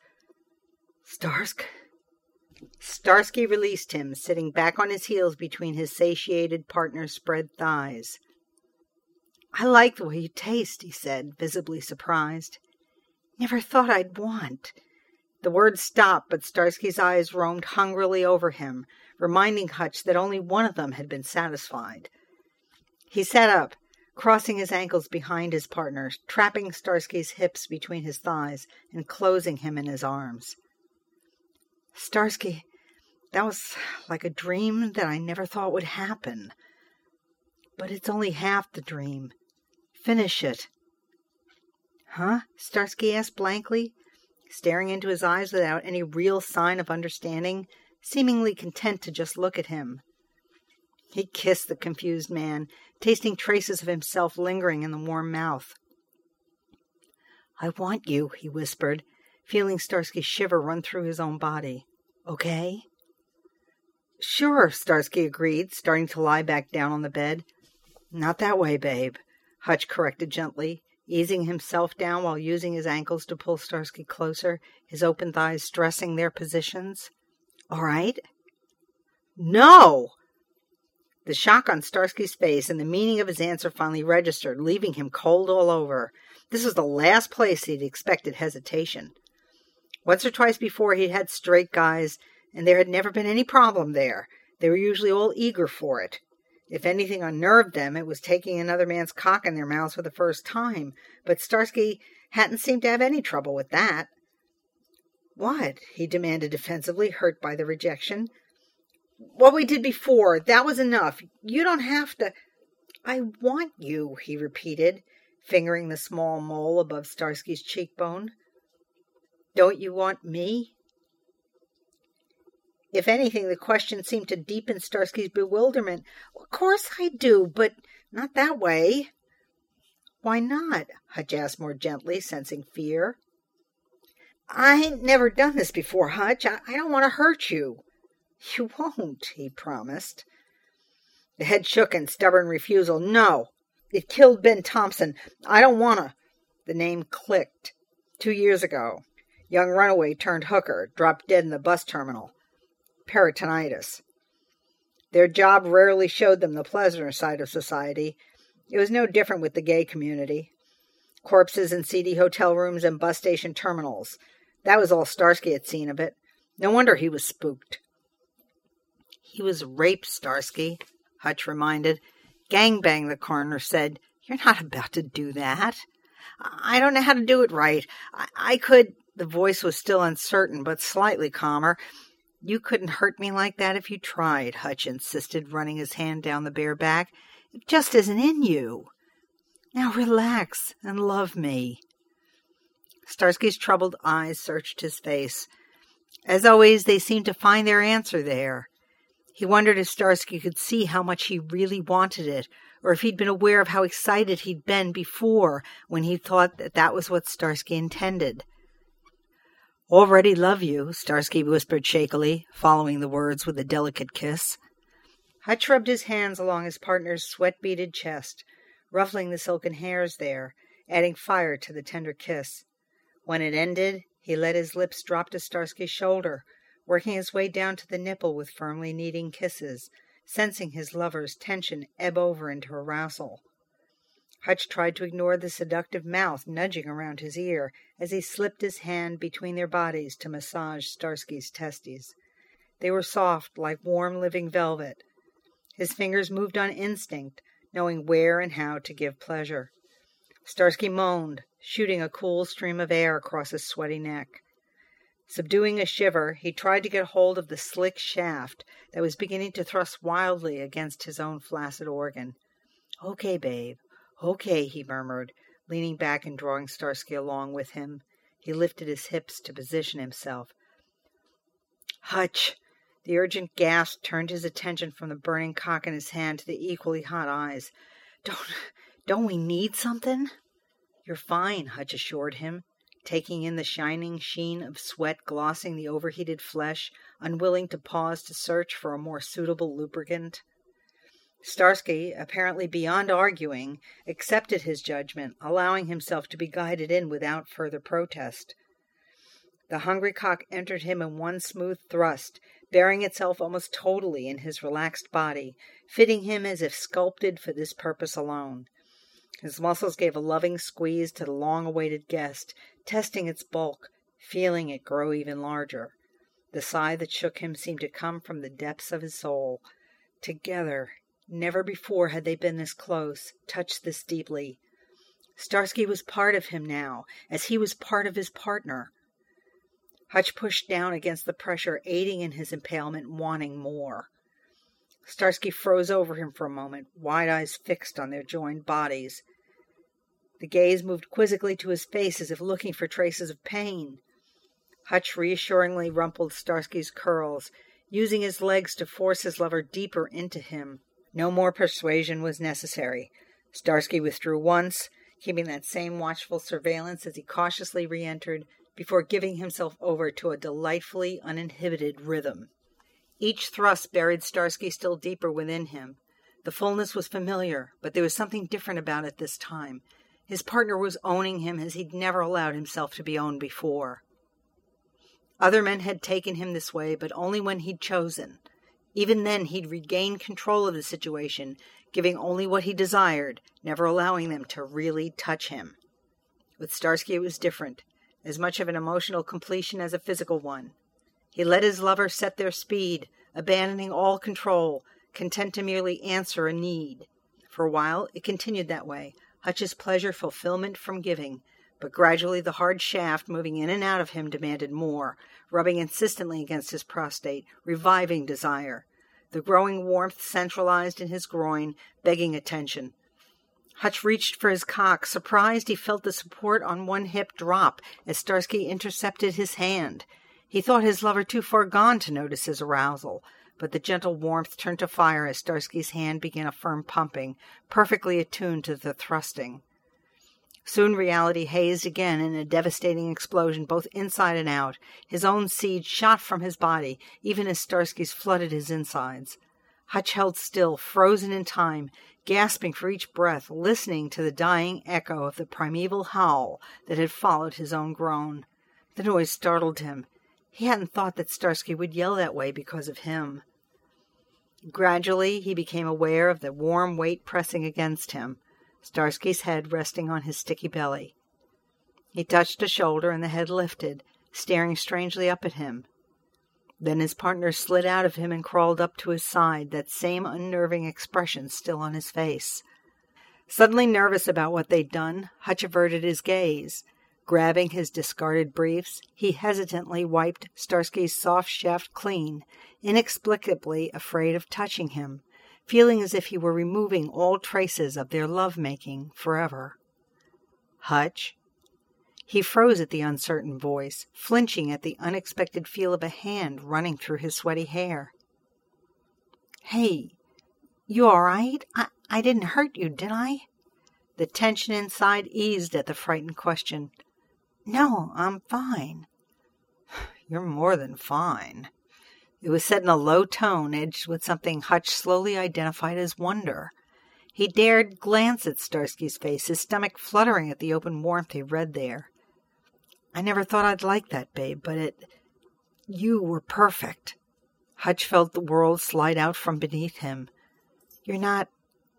Starsky released him, sitting back on his heels between his satiated partner's spread thighs. "I like the way you taste," he said, visibly surprised. "Never thought I'd want." The words stopped, but Starsky's eyes roamed hungrily over him, reminding Hutch that only one of them had been satisfied. He sat up, crossing his ankles behind his partner, trapping Starsky's hips between his thighs and closing him in his arms. "Starsky, that was like a dream that I never thought would happen. But it's only half the dream. Finish it." "Huh?" Starsky asked blankly, staring into his eyes without any real sign of understanding, seemingly content to just look at him. He kissed the confused man, tasting traces of himself lingering in the warm mouth. "I want you," he whispered, feeling Starsky's shiver run through his own body. "Okay?" "Sure," Starsky agreed, starting to lie back down on the bed. "Not that way, babe," Hutch corrected gently, easing himself down while using his ankles to pull Starsky closer, his open thighs stressing their positions. "All right?" "No!" The shock on Starsky's face and the meaning of his answer finally registered, leaving him cold all over. This was the last place he'd expected hesitation. Once or twice before, he'd had straight guys, and there had never been any problem there. They were usually all eager for it. If anything unnerved them, it was taking another man's cock in their mouths for the first time, but Starsky hadn't seemed to have any trouble with that. "What?" he demanded defensively, hurt by the rejection. "What we did before, that was enough. You don't have to—" "I want you," he repeated, fingering the small mole above Starsky's cheekbone. "Don't you want me?" If anything, the question seemed to deepen Starsky's bewilderment. "Of course I do, but not that way." "Why not?" Hutch asked more gently, sensing fear. "I ain't never done this before, Hutch. I don't want to hurt you." "You won't," he promised. The head shook in stubborn refusal. "No. It killed Ben Thompson. I don't want to." The name clicked. 2 years ago. Young runaway turned hooker, dropped dead in the bus terminal. Peritonitis. Their job rarely showed them the pleasanter side of society. It was no different with the gay community. Corpses in seedy hotel rooms and bus station terminals. That was all Starsky had seen of it. No wonder he was spooked. He was raped, Starsky, Hutch reminded. Gangbang, the coroner said. You're not about to do that. I don't know how to do it right. I could... The voice was still uncertain, but slightly calmer. You couldn't hurt me like that if you tried, Hutch insisted, running his hand down the bare back. It just isn't in you. Now relax and love me. Starsky's troubled eyes searched his face. As always, they seemed to find their answer there. He wondered if Starsky could see how much he really wanted it, or if he'd been aware of how excited he'd been before when he thought that was what Starsky intended. Already love you, Starsky whispered shakily, following the words with a delicate kiss. Hutch rubbed his hands along his partner's sweat-beaded chest, ruffling the silken hairs there, adding fire to the tender kiss. When it ended, he let his lips drop to Starsky's shoulder, working his way down to the nipple with firmly kneading kisses, sensing his lover's tension ebb over into arousal. Hutch tried to ignore the seductive mouth nudging around his ear as he slipped his hand between their bodies to massage Starsky's testes. They were soft, like warm living velvet. His fingers moved on instinct, knowing where and how to give pleasure. Starsky moaned, shooting a cool stream of air across his sweaty neck. Subduing a shiver, he tried to get hold of the slick shaft that was beginning to thrust wildly against his own flaccid organ. Okay, babe. Okay, he murmured, leaning back and drawing Starsky along with him. He lifted his hips to position himself. Hutch! The urgent gasp turned his attention from the burning cock in his hand to the equally hot eyes. Don't we need something? You're fine, Hutch assured him, taking in the shining sheen of sweat glossing the overheated flesh, unwilling to pause to search for a more suitable lubricant. Starsky, apparently beyond arguing, accepted his judgment, allowing himself to be guided in without further protest. The hungry cock entered him in one smooth thrust, burying itself almost totally in his relaxed body, fitting him as if sculpted for this purpose alone. His muscles gave a loving squeeze to the long-awaited guest, testing its bulk, feeling it grow even larger. The sigh that shook him seemed to come from the depths of his soul. Together, never before had they been this close, touched this deeply. Starsky was part of him now, as he was part of his partner. Hutch pushed down against the pressure, aiding in his impalement, wanting more. Starsky froze over him for a moment, wide eyes fixed on their joined bodies. The gaze moved quizzically to his face as if looking for traces of pain. Hutch reassuringly rumpled Starsky's curls, using his legs to force his lover deeper into him. No more persuasion was necessary. Starsky withdrew once, keeping that same watchful surveillance as he cautiously re-entered, before giving himself over to a delightfully uninhibited rhythm. Each thrust buried Starsky still deeper within him. The fullness was familiar, but there was something different about it this time. His partner was owning him as he'd never allowed himself to be owned before. Other men had taken him this way, but only when he'd chosen. Even then, he'd regained control of the situation, giving only what he desired, never allowing them to really touch him. With Starsky it was different, as much of an emotional completion as a physical one. He let his lover set their speed, abandoning all control, content to merely answer a need. For a while, it continued that way, Hutch's pleasure fulfillment from giving, but gradually the hard shaft moving in and out of him demanded more, rubbing insistently against his prostate, reviving desire. The growing warmth centralized in his groin, begging attention. Hutch reached for his cock, surprised he felt the support on one hip drop as Starsky intercepted his hand. He thought his lover too far gone to notice his arousal, but the gentle warmth turned to fire as Starsky's hand began a firm pumping, perfectly attuned to the thrusting. Soon reality hazed again in a devastating explosion both inside and out. His own seed shot from his body, even as Starsky's flooded his insides. Hutch held still, frozen in time, gasping for each breath, listening to the dying echo of the primeval howl that had followed his own groan. The noise startled him. He hadn't thought that Starsky would yell that way because of him. Gradually, he became aware of the warm weight pressing against him, Starsky's head resting on his sticky belly. He touched a shoulder and the head lifted, staring strangely up at him. Then his partner slid out of him and crawled up to his side, that same unnerving expression still on his face. Suddenly nervous about what they'd done, Hutch averted his gaze. Grabbing his discarded briefs, he hesitantly wiped Starsky's soft shaft clean, inexplicably afraid of touching him, feeling as if he were removing all traces of their love-making forever. "Hutch?" He froze at the uncertain voice, flinching at the unexpected feel of a hand running through his sweaty hair. "Hey, you all right? I didn't hurt you, did I?" The tension inside eased at the frightened question. "No, I'm fine." "You're more than fine." It was said in a low tone, edged with something Hutch slowly identified as wonder. He dared glance at Starsky's face, his stomach fluttering at the open warmth he read there. "I never thought I'd like that, babe, but you were perfect." Hutch felt the world slide out from beneath him. "You're not,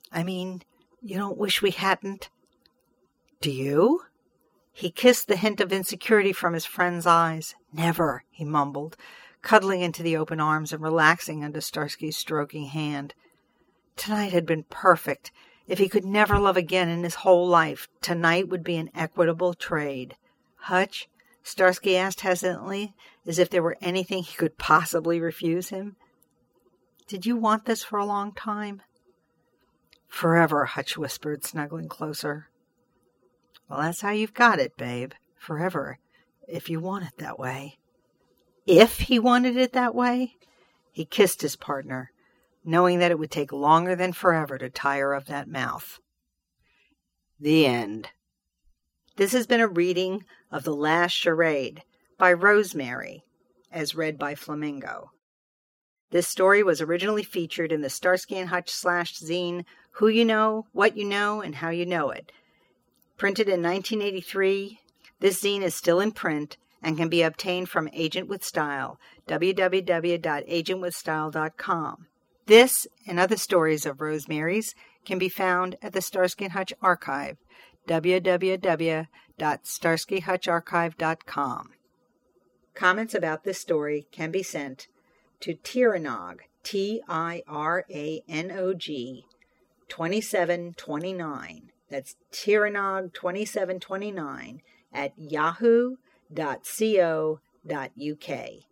you don't wish we hadn't?" "Do you?" He kissed the hint of insecurity from his friend's eyes. "Never," he mumbled, cuddling into the open arms and relaxing under Starsky's stroking hand. Tonight had been perfect. If he could never love again in his whole life, tonight would be an equitable trade. "Hutch?" Starsky asked hesitantly, as if there were anything he could possibly refuse him. "Did you want this for a long time?" "Forever," Hutch whispered, snuggling closer. "Well, that's how you've got it, babe. Forever, if you want it that way." If he wanted it that way? He kissed his partner, knowing that it would take longer than forever to tire of that mouth. The end. This has been a reading of The Last Charade by Rosemary, as read by Flamingo. This story was originally featured in the Starsky and Hutch /zine Who You Know, What You Know, and How You Know It. Printed in 1983, this zine is still in print and can be obtained from Agent with Style, www.agentwithstyle.com. This and other stories of Rosemary's can be found at the Starsky and Hutch Archive, www.starskyhutcharchive.com. Comments about this story can be sent to Tiranog, Tiranog, 2729. That's Tiranog 2729 at yahoo.co.uk.